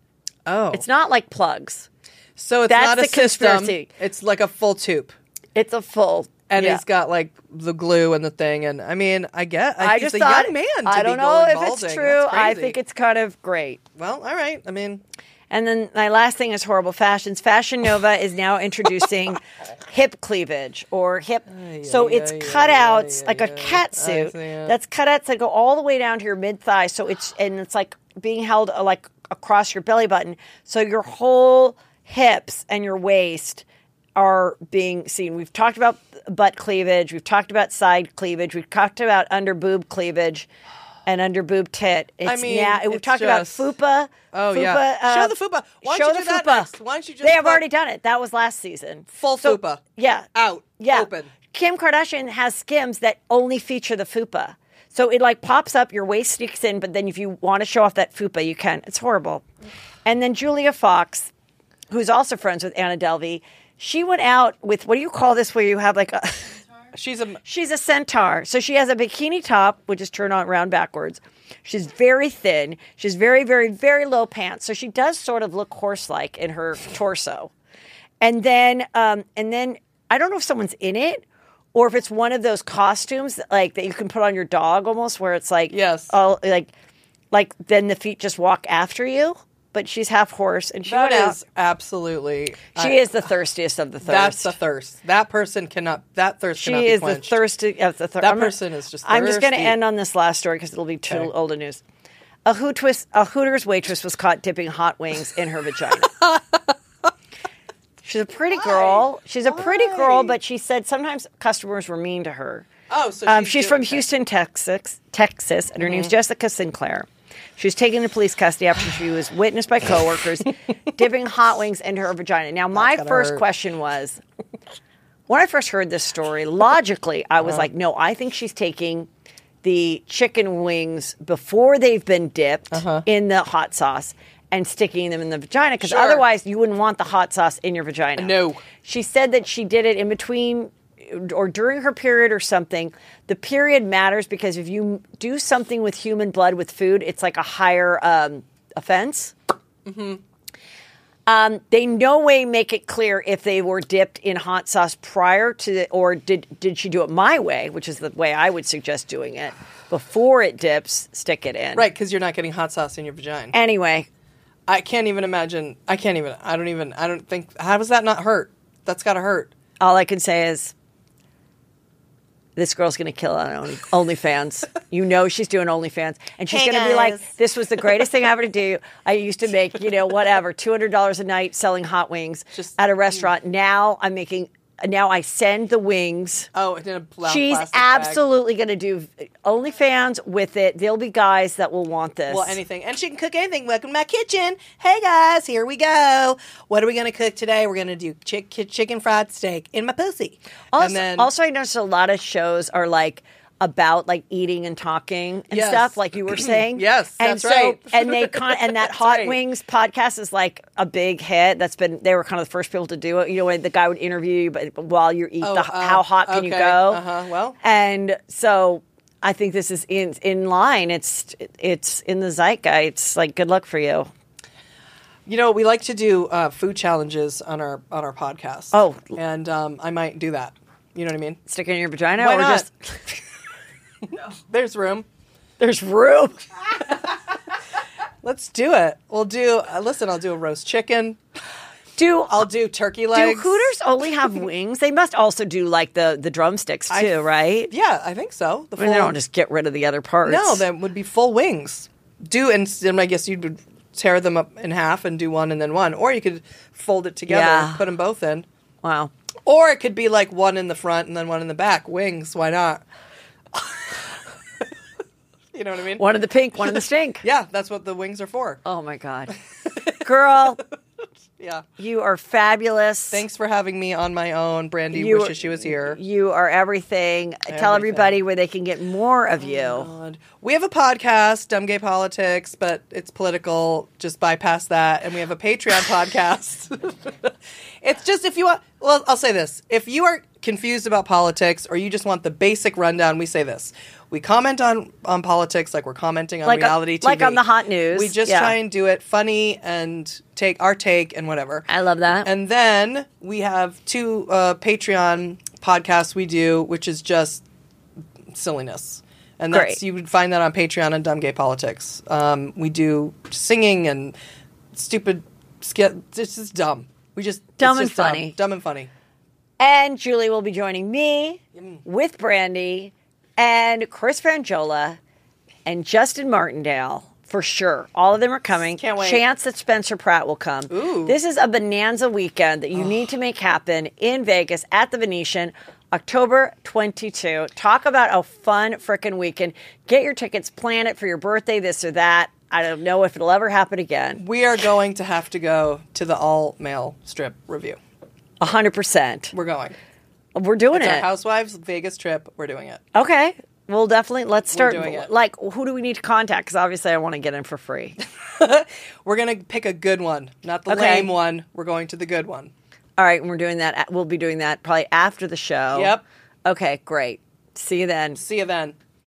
Oh. It's not like plugs. So it's That's not a the system. conspiracy. It's like a full tube. It's a full. And yeah. he's got like the glue and the thing. And I mean, I get I he's just a thought, young man to I don't be know going if balding. it's true. That's I crazy. think it's kind of great. Well, all right. I mean. And then my last thing is horrible fashions. Fashion Nova is now introducing hip cleavage or hip. Ay, so ay, it's ay, cutouts ay, like ay, a cat suit. ay, That's cutouts that go all the way down to your mid thigh. So it's and it's like being held uh, like across your belly button. So your whole hips and your waist are being seen. We've talked about butt cleavage. We've talked about side cleavage. We've talked about under boob cleavage. And under boob tit. It's, I mean, yeah, we've it's talked just- about fupa. Oh, fupa, yeah. uh, Show the fupa. Why don't show you do the that fupa. next? Why don't you just They have put- already done it. That was last season. Full So- fupa. Yeah. Out. Yeah. Open. Kim Kardashian has Skims that only feature the fupa. So it like pops up, your waist sneaks in, but then if you want to show off that fupa, you can. It's horrible. And then Julia Fox, who's also friends with Anna Delvey, she went out with, what do you call this where you have like a... She's a. She's a centaur. So she has a bikini top, which is turned on around backwards. She's very thin. She's very, very, very low pants. So she does sort of look horse-like in her torso. And then, um, and then I don't know if someone's in it or if it's one of those costumes that, like that you can put on your dog almost, where it's like, Yes. all like, like then the feet just walk after you. But she's half horse, and she That went is out. absolutely. She I- is the thirstiest of the thirst. That's the thirst. That person cannot. That thirst She cannot is be the quenched. thirsty of the thirst. That person is just I'm just going to thirsty. end on this last story because it'll be too Okay. old a news. A, Hootwist, a Hooters waitress was caught dipping hot wings in her vagina. She's a pretty girl. She's a pretty girl, but she said sometimes customers were mean to her. Oh, so Um, she's, she's doing- from okay. Houston, Texas, Texas, and her name's Jessica Sinclair. She was taken into police custody after she was witnessed by coworkers dipping hot wings into her vagina. Now, my gotta first hurt. question was, when I first heard this story, logically, I Uh-huh. was like, no, I think she's taking the chicken wings before they've been dipped Uh-huh. in the hot sauce, and sticking them in the vagina because Sure. otherwise you wouldn't want the hot sauce in your vagina. No. She said that she did it in between or during her period or something. The period matters because if you do something with human blood with food, it's like a higher um, offense. Mm-hmm. Um, they no way make it clear if they were dipped in hot sauce prior to the, or did did she do it my way, which is the way I would suggest doing it. Before it dips, stick it in. Right, because you're not getting hot sauce in your vagina. Anyway, I can't even imagine. I can't even. I don't even. I don't think. How does that not hurt? That's got to hurt. all I can say is this girl's going to kill on Only, OnlyFans. You know she's doing OnlyFans. And she's Hey, going to be like, guys. this was the greatest thing ever to do. I used to make, you know, whatever, two hundred dollars a night selling hot wings Just- at a restaurant. Now I'm making, now I send the wings. Oh, in a pla- She's plastic bag. absolutely going to do OnlyFans with it. There'll be guys that will want this. Well, anything. And she can cook anything. Welcome to my kitchen. Hey, guys, here we go. What are we going to cook today? We're going to do chick- chicken fried steak in my pussy. Also, and then, also, I noticed a lot of shows are like about like eating and talking and Yes. stuff, like you were saying. Yes, and that's so, right. And they con- and that Hot right. Wings podcast is like a big hit. That's been they were kind of the first people to do it. You know, when the guy would interview you, but while you eat, Oh, the, uh, how hot can you okay. go? Uh-huh. Well. and so I think this is in in line. It's it's in the zeitgeist. It's like good luck for you. You know, we like to do uh, food challenges on our on our podcast. Oh. And um, I might do that. You know what I mean? Stick it in your vagina, Why or not? just There's room. there's room. Let's do it. We'll do, uh, listen, I'll do a roast chicken. Do I'll do turkey Do legs. Hooters only have wings? They must also do like the, the drumsticks too, I- right? Yeah, I think so. The I mean, they don't just get rid of the other parts. No, that would be full wings. Do and then I guess you would tear them up in half and do one and then one, or you could fold it together Yeah. and put them both in, Wow. or it could be like one in the front and then one in the back. Wings, why not? You know what I mean? One in the pink, one in the stink. Yeah, that's what the wings are for. Oh my God. Girl, Yeah. you are fabulous. Thanks for having me on my own. Brandy You wishes she was here. You are everything. Tell everybody where they can get more of you. God. We have a podcast, Dumb Gay Politics, but it's political. Just bypass that. And we have a Patreon podcast. It's just if you want, well, I'll say this. If you are confused about politics or you just want the basic rundown, we say this. We comment on, on politics like we're commenting on Like a- reality T V. like on the hot news. We just Yeah. try and do it funny and take our take and whatever. I love that. And then we have two uh, Patreon podcasts we do, which is just silliness. And that's Great. you would find that on Patreon and Dumb Gay Politics. Um, we do singing and stupid skit. It's just dumb. We just Dumb it's and just dumb. funny. Dumb and funny. And Julie will be joining me with Brandy and Chris Frangiola and Justin Martindale for sure. All of them are coming. Can't wait. Chance that Spencer Pratt will come. Ooh. This is a bonanza weekend that you need to make happen in Vegas at the Venetian, October twenty-second. Talk about a fun frickin' weekend. Get your tickets, plan it for your birthday, this or that. I don't know if it'll ever happen again. We are going to have to go to the all male strip review. one hundred percent. We're going. We're doing It's our it. Housewives Vegas trip. We're doing it. Okay. Well, definitely. Let's start. doing it. Like, who do we need to contact? Because obviously, I want to get in for free. We're going to pick a good one, not the Okay. lame one. We're going to the good one. All right, and we're doing that. We'll be doing that probably after the show. Yep. Okay, great. See you then. See you then.